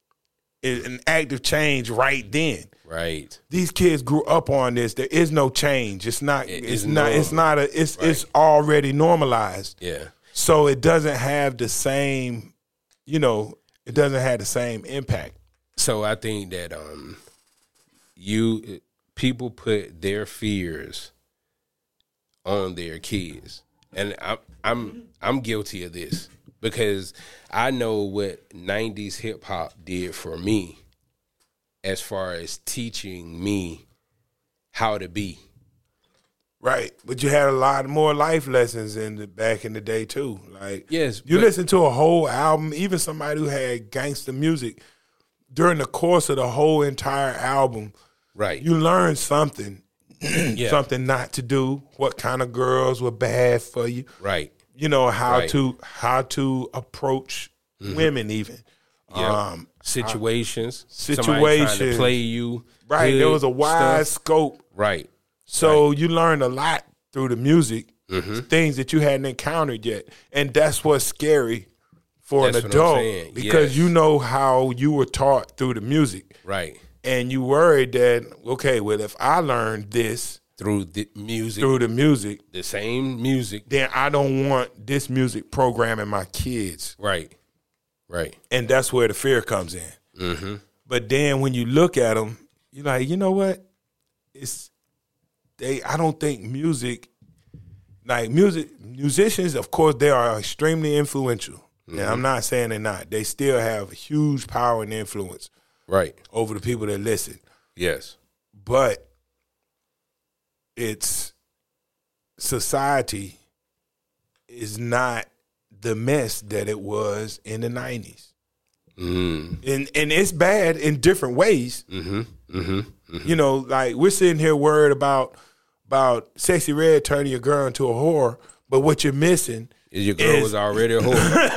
S1: an active change right then.
S2: Right.
S1: These kids grew up on this. There is no change. It's not.
S2: It-
S1: it's
S2: it's
S1: not. It's
S2: normal.
S1: not a. It's
S2: Right.
S1: it's already normalized.
S2: Yeah.
S1: So it doesn't have the same. You know, it doesn't have the same impact.
S2: So I think that um, you people put their fears on their kids, and I'm I'm I'm guilty of this because I know what nineties hip hop did for me, as far as teaching me how to be.
S1: Right, but you had a lot more life lessons in the back in the day too. Like,
S2: Yes,
S1: you
S2: but-
S1: listen to a whole album, even somebody who had gangster music during the course of the whole entire album.
S2: Right.
S1: You learn something,
S2: yeah.
S1: something not to do, what kind of girls were bad for you.
S2: Right.
S1: You know how
S2: Right.
S1: to how to approach women, even.
S2: Yeah.
S1: Um,
S2: situations. Somebody trying to
S1: situations.
S2: play you.
S1: right,
S2: hood
S1: there was a wide
S2: stuff.
S1: scope.
S2: Right.
S1: So you learned a lot through the music,
S2: Mm-hmm.
S1: things that you hadn't encountered yet, and that's what's scary for
S2: That's
S1: an
S2: what I'm
S1: adult
S2: saying.
S1: because
S2: Yes.
S1: you know how you were taught through the music,
S2: Right.
S1: and you worried that okay, well, if I learned this
S2: Through the music,
S1: through the music,
S2: the same music.
S1: then I don't want this music programming my kids,
S2: Right. Right.
S1: and that's where the fear comes in.
S2: Mm-hmm.
S1: But then when you look at them, you're like, you know what? It's they. I don't think music, like music, musicians, of course, they are extremely influential.
S2: Mm-hmm.
S1: Now, I'm not saying they're not. They still have huge power and influence
S2: Right.
S1: over the people that listen.
S2: Yes.
S1: But it's society is not the mess that it was in the nineties.
S2: Mm.
S1: And and it's bad in different ways.
S2: Mm-hmm. Mm-hmm. Mm-hmm.
S1: You know, like we're sitting here worried about about Sexy Red turning your girl into a whore, but what you're missing
S2: Is your girl
S1: is-
S2: was already a whore.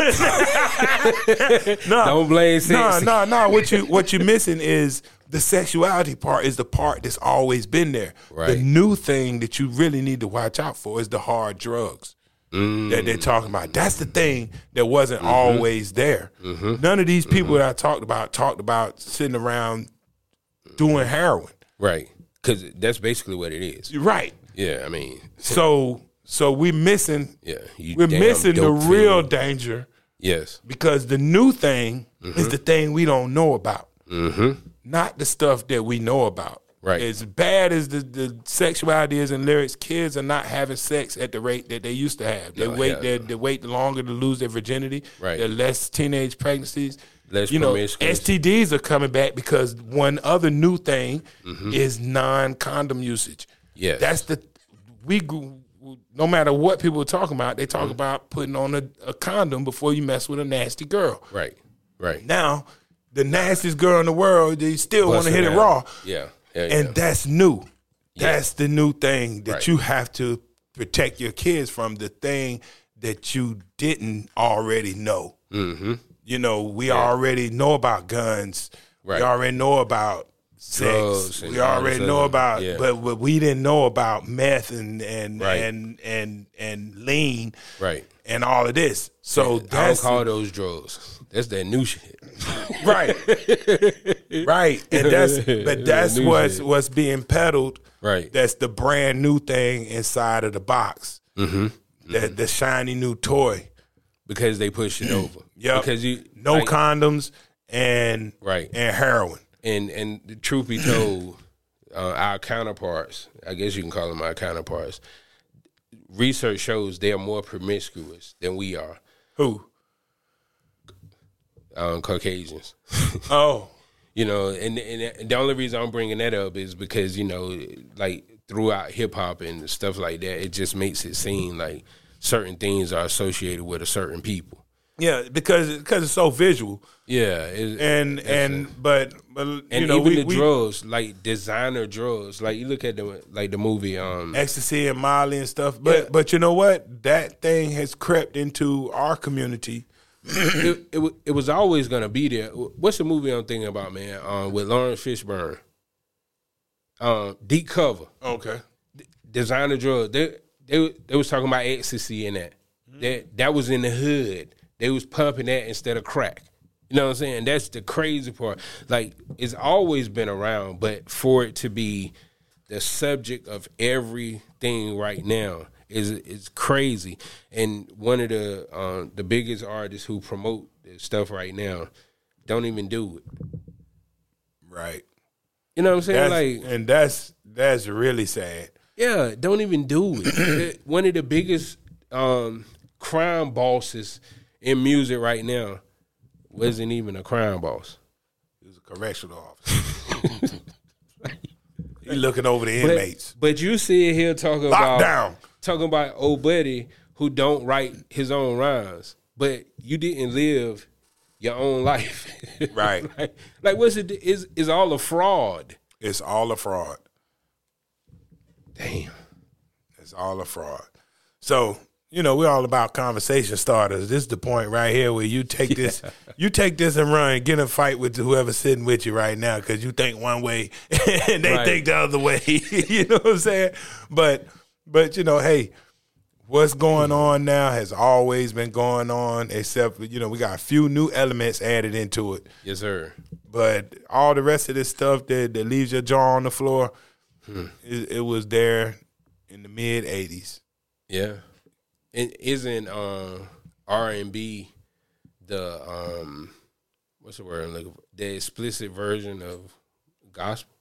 S1: no,
S2: Don't blame
S1: no,
S2: Sexy.
S1: no, no. What you what you're missing is the sexuality part is the part that's always been there.
S2: Right.
S1: The new thing that you really need to watch out for is the hard drugs
S2: Mm.
S1: that they're talking about. That's the thing that wasn't
S2: Mm-hmm.
S1: always there. None of these people that I talked about talked about sitting around doing heroin.
S2: Right. Because that's basically what it is.
S1: You're right.
S2: Yeah. I mean,
S1: So so we're missing
S2: yeah. You
S1: we're
S2: damn
S1: missing the
S2: dope
S1: real
S2: fiend.
S1: danger
S2: Yes.
S1: because the new thing is the thing we don't know about.
S2: Mm-hmm.
S1: Not the stuff that we know about.
S2: Right.
S1: As bad as the, the sexuality is in lyrics, kids are not having sex at the rate that they used to have. They
S2: No,
S1: wait.
S2: hell
S1: They,
S2: no.
S1: they wait longer to lose their virginity.
S2: Right.
S1: There are less teenage pregnancies.
S2: Less
S1: you know,
S2: promiscuous.
S1: S T Ds are coming back because one other new thing
S2: Mm-hmm.
S1: is non-condom usage.
S2: Yes.
S1: That's the we. grew- No matter what people are talking about, they talk
S2: Mm-hmm.
S1: about putting on a, a condom before you mess with a nasty girl.
S2: Right. Right.
S1: Now, the nastiest girl in the world, they still want to
S2: Busting
S1: hit it
S2: out.
S1: raw.
S2: Yeah. Yeah, yeah.
S1: And that's new. That's the new thing that
S2: Right.
S1: you have to protect your kids from, the thing that you didn't already know.
S2: Mm-hmm.
S1: You know, we already know about guns.
S2: Right.
S1: We already know about
S2: Drugs
S1: sex.
S2: and
S1: We
S2: all
S1: already
S2: this
S1: know
S2: other-
S1: about,
S2: yeah.
S1: but, but we didn't know about meth and and
S2: Right.
S1: and and and lean
S2: Right.
S1: and all of this. So
S2: I don't
S1: that's
S2: call those drugs. That's that new shit.
S1: right, right, and that's but that's
S2: New
S1: what's
S2: shit.
S1: what's being peddled.
S2: Right.
S1: That's the brand new thing inside of the box.
S2: Mm-hmm.
S1: The the shiny new toy.
S2: Because they push it over.
S1: Yeah.
S2: Because you
S1: No
S2: like,
S1: condoms and
S2: Right.
S1: and heroin.
S2: and and the truth be told, uh, our counterparts, I guess you can call them our counterparts, research shows they are more promiscuous than we are,
S1: Who?
S2: um, Caucasians.
S1: Oh,
S2: You know, and, and the only reason I'm bringing that up is because, you know, like throughout hip hop and stuff like that, it just makes it seem like certain things are associated with a certain people.
S1: yeah, because because it's so visual,
S2: Yeah. It,
S1: and and but but you
S2: and
S1: know
S2: even
S1: we,
S2: the
S1: we
S2: drugs, like designer drugs, like you look at the like the movie, um,
S1: ecstasy and Molly and stuff. But
S2: Yeah.
S1: but you know what? That thing has crept into our community.
S2: it, it wa- it was always gonna be there. What's the movie I'm thinking about, man? Um, with Lawrence Fishburne, um, Deep Cover,
S1: Okay.
S2: designer drugs. They they they was talking about ecstasy in that. That that was in the hood. They was pumping that instead of crack. You know what I'm saying? That's the crazy part. Like it's always been around, but for it to be the subject of everything right now is is crazy. And one of the um, the biggest artists who promote this stuff right now don't even do it.
S1: Right.
S2: You know what I'm saying?
S1: That's,
S2: like,
S1: and that's that's really sad.
S2: yeah, don't even do it. One of the biggest um, crime bosses in music right now wasn't even a crime boss.
S1: He was a correctional officer. He looking over the
S2: But,
S1: inmates.
S2: but you sit here talking about
S1: Lockdown.
S2: talking about old buddy who don't write his own rhymes, but you didn't live your own life.
S1: Right.
S2: like, like what's it is is all a fraud.
S1: It's all a fraud.
S2: Damn.
S1: It's all a fraud. So, you know, we're all about conversation starters. This is the point right here where you take this, you take this and run, get in a fight with whoever's sitting with you right now because you think one way and they
S2: Right.
S1: think the other way. You know what I'm saying? But, but you know, hey, what's going on now has always been going on, except you know we got a few new elements added into it.
S2: Yes, sir.
S1: But all the rest of this stuff that, that leaves your jaw on the floor,
S2: Hmm.
S1: it, it was there in the mid eighties.
S2: Yeah. And isn't um, R and B the um, what's the word I'm looking for? The explicit version of gospel?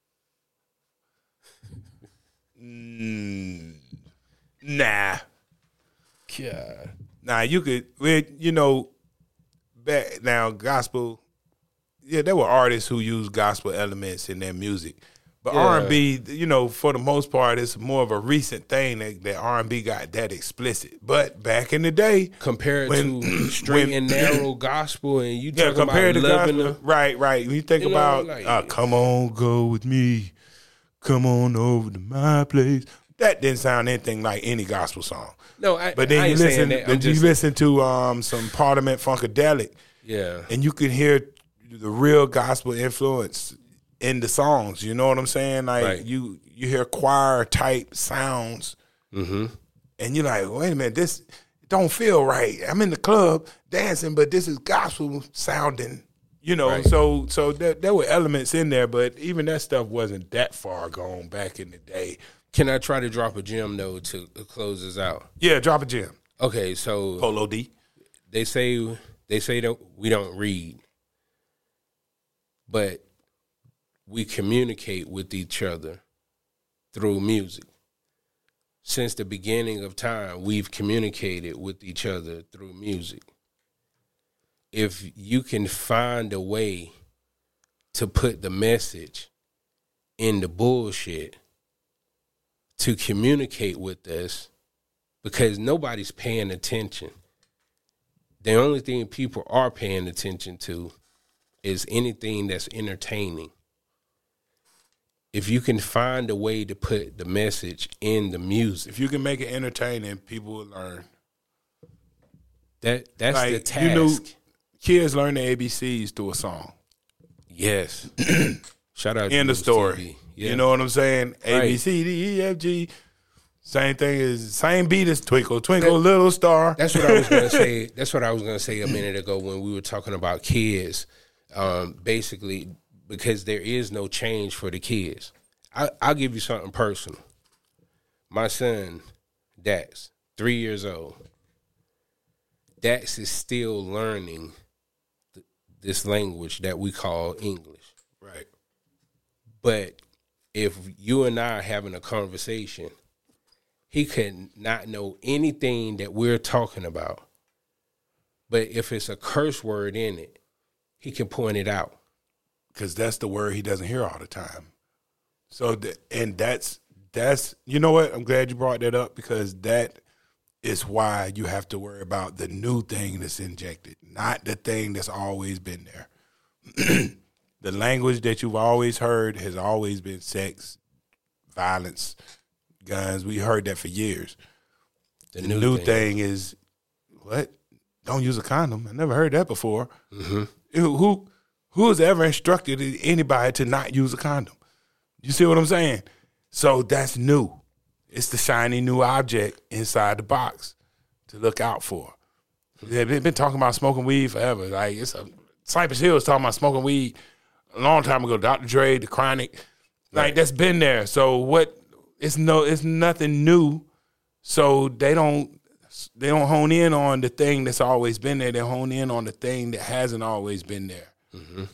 S1: Mm, nah,
S2: God.
S1: nah. You could, we, you know, back now gospel. Yeah, there were artists who used gospel elements in their music, but
S2: Yeah.
S1: R and B, you know, for the most part, it's more of a recent thing that, that R and B got that explicit. But back in the day,
S2: Compared
S1: When-
S2: to straight
S1: when-
S2: and narrow gospel, and you
S1: yeah,
S2: talking
S1: compared
S2: about
S1: to
S2: loving
S1: gospel,
S2: the,
S1: right, right. When you think
S2: You know,
S1: about,
S2: like-
S1: uh, come on, go with me, come on over to my place. That didn't sound anything like any gospel song.
S2: no, I,
S1: But then
S2: I
S1: you
S2: ain't saying
S1: listen,
S2: that. I'm
S1: then you
S2: just,
S1: listen to um, some Parliament Funkadelic,
S2: yeah,
S1: and you can hear the real gospel influence in the songs. You know what I'm saying? Like
S2: Right.
S1: you, you hear choir type sounds,
S2: mm-hmm.
S1: and you're like, wait a minute, this don't feel right. I'm in the club dancing, but this is gospel sounding. You know,
S2: Right.
S1: so so there, there were elements in there, but even that stuff wasn't that far gone back in the day.
S2: Can I try to drop a gem though to close this out?
S1: Yeah, drop a gem.
S2: Okay, so
S1: Polo D.
S2: they say they say that we don't read, but we communicate with each other through music. Since the beginning of time, we've communicated with each other through music. If you can find a way to put the message in the bullshit to communicate with us, because nobody's paying attention. The only thing people are paying attention to is anything that's entertaining. If you can find a way to put the message in the music,
S1: if you can make it entertaining, people will learn.
S2: That that's
S1: like,
S2: the task.
S1: You know, kids learn the A B Cs through a song.
S2: Yes. Shout out.
S1: End
S2: to
S1: of story. Yeah. You know what I'm saying? A
S2: right.
S1: B C D E F G. Same thing as same beat as Twinkle Twinkle that, Little Star.
S2: That's what I was gonna say. That's what I was gonna say a minute ago when we were talking about kids. Um, basically, because there is no change for the kids. I, I'll give you something personal. My son, Dax, three years old. Dax is still learning th- this language that we call English.
S1: Right.
S2: But if you and I are having a conversation, he could not know anything that we're talking about. But if it's a curse word in it, he can point it out.
S1: Because that's the word he doesn't hear all the time. So, the, and that's, that's, you know what? I'm glad you brought that up, because that is why you have to worry about the new thing that's injected, not the thing that's always been there. The language that you've always heard has always been sex, violence, guns. We heard that for years. The, the new, new thing. thing is, what? Don't use a condom. I never heard that before.
S2: Mm-hmm.
S1: Who who has ever instructed anybody to not use a condom? You see what I'm saying? So that's new. It's the shiny new object inside the box to look out for. They've been talking about smoking weed forever. Like, it's a Cypress Hill was talking about smoking weed a long time ago. Doctor Dre, The Chronic, like right. That's been there. So what? It's no, it's nothing new. So they don't. They don't hone in on the thing that's always been there. They hone in on the thing that hasn't always been there.
S2: Mm-hmm.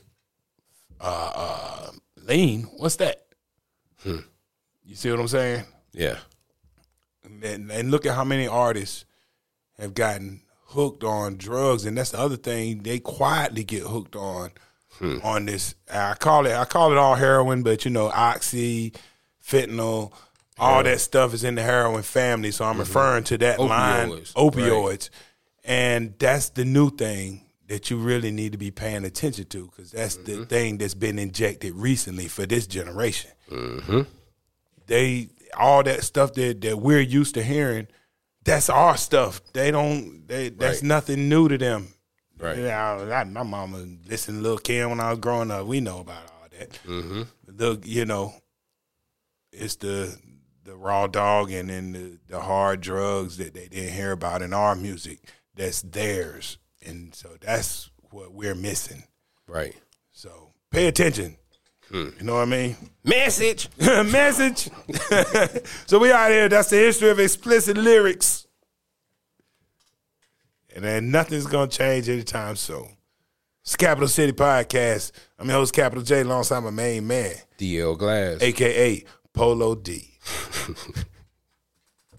S1: Uh, uh, lean, what's that?
S2: Hmm.
S1: You see what I'm saying?
S2: Yeah.
S1: And, and look at how many artists have gotten hooked on drugs, and that's the other thing. They quietly get hooked on hmm. on this. I call it I call it all heroin, but you know, oxy, fentanyl. All that stuff is in the heroin family, so I'm mm-hmm. referring to that opioids. line, opioids. Right. And that's the new thing that you really need to be paying attention to, because that's mm-hmm. the thing that's been injected recently for this generation.
S2: Mm-hmm.
S1: They all that stuff that, that we're used to hearing, that's our stuff. They don't. They that's right. nothing new to them.
S2: Right.
S1: You know, I, my mama listened to Lil' Kim when I was growing up. We know about all that.
S2: Mm-hmm.
S1: The you know, it's the. the raw dog and then the, the hard drugs that they didn't hear about in our music, that's theirs. And so that's what we're missing.
S2: Right.
S1: So pay attention.
S2: Hmm.
S1: You know what I mean?
S2: Message.
S1: Message. So we out here. That's the history of explicit lyrics. And then nothing's going to change anytime soon. It's Capital City Podcast. I'm your host, Capital J, alongside my main man,
S2: D L Glass,
S1: A K A Polo D.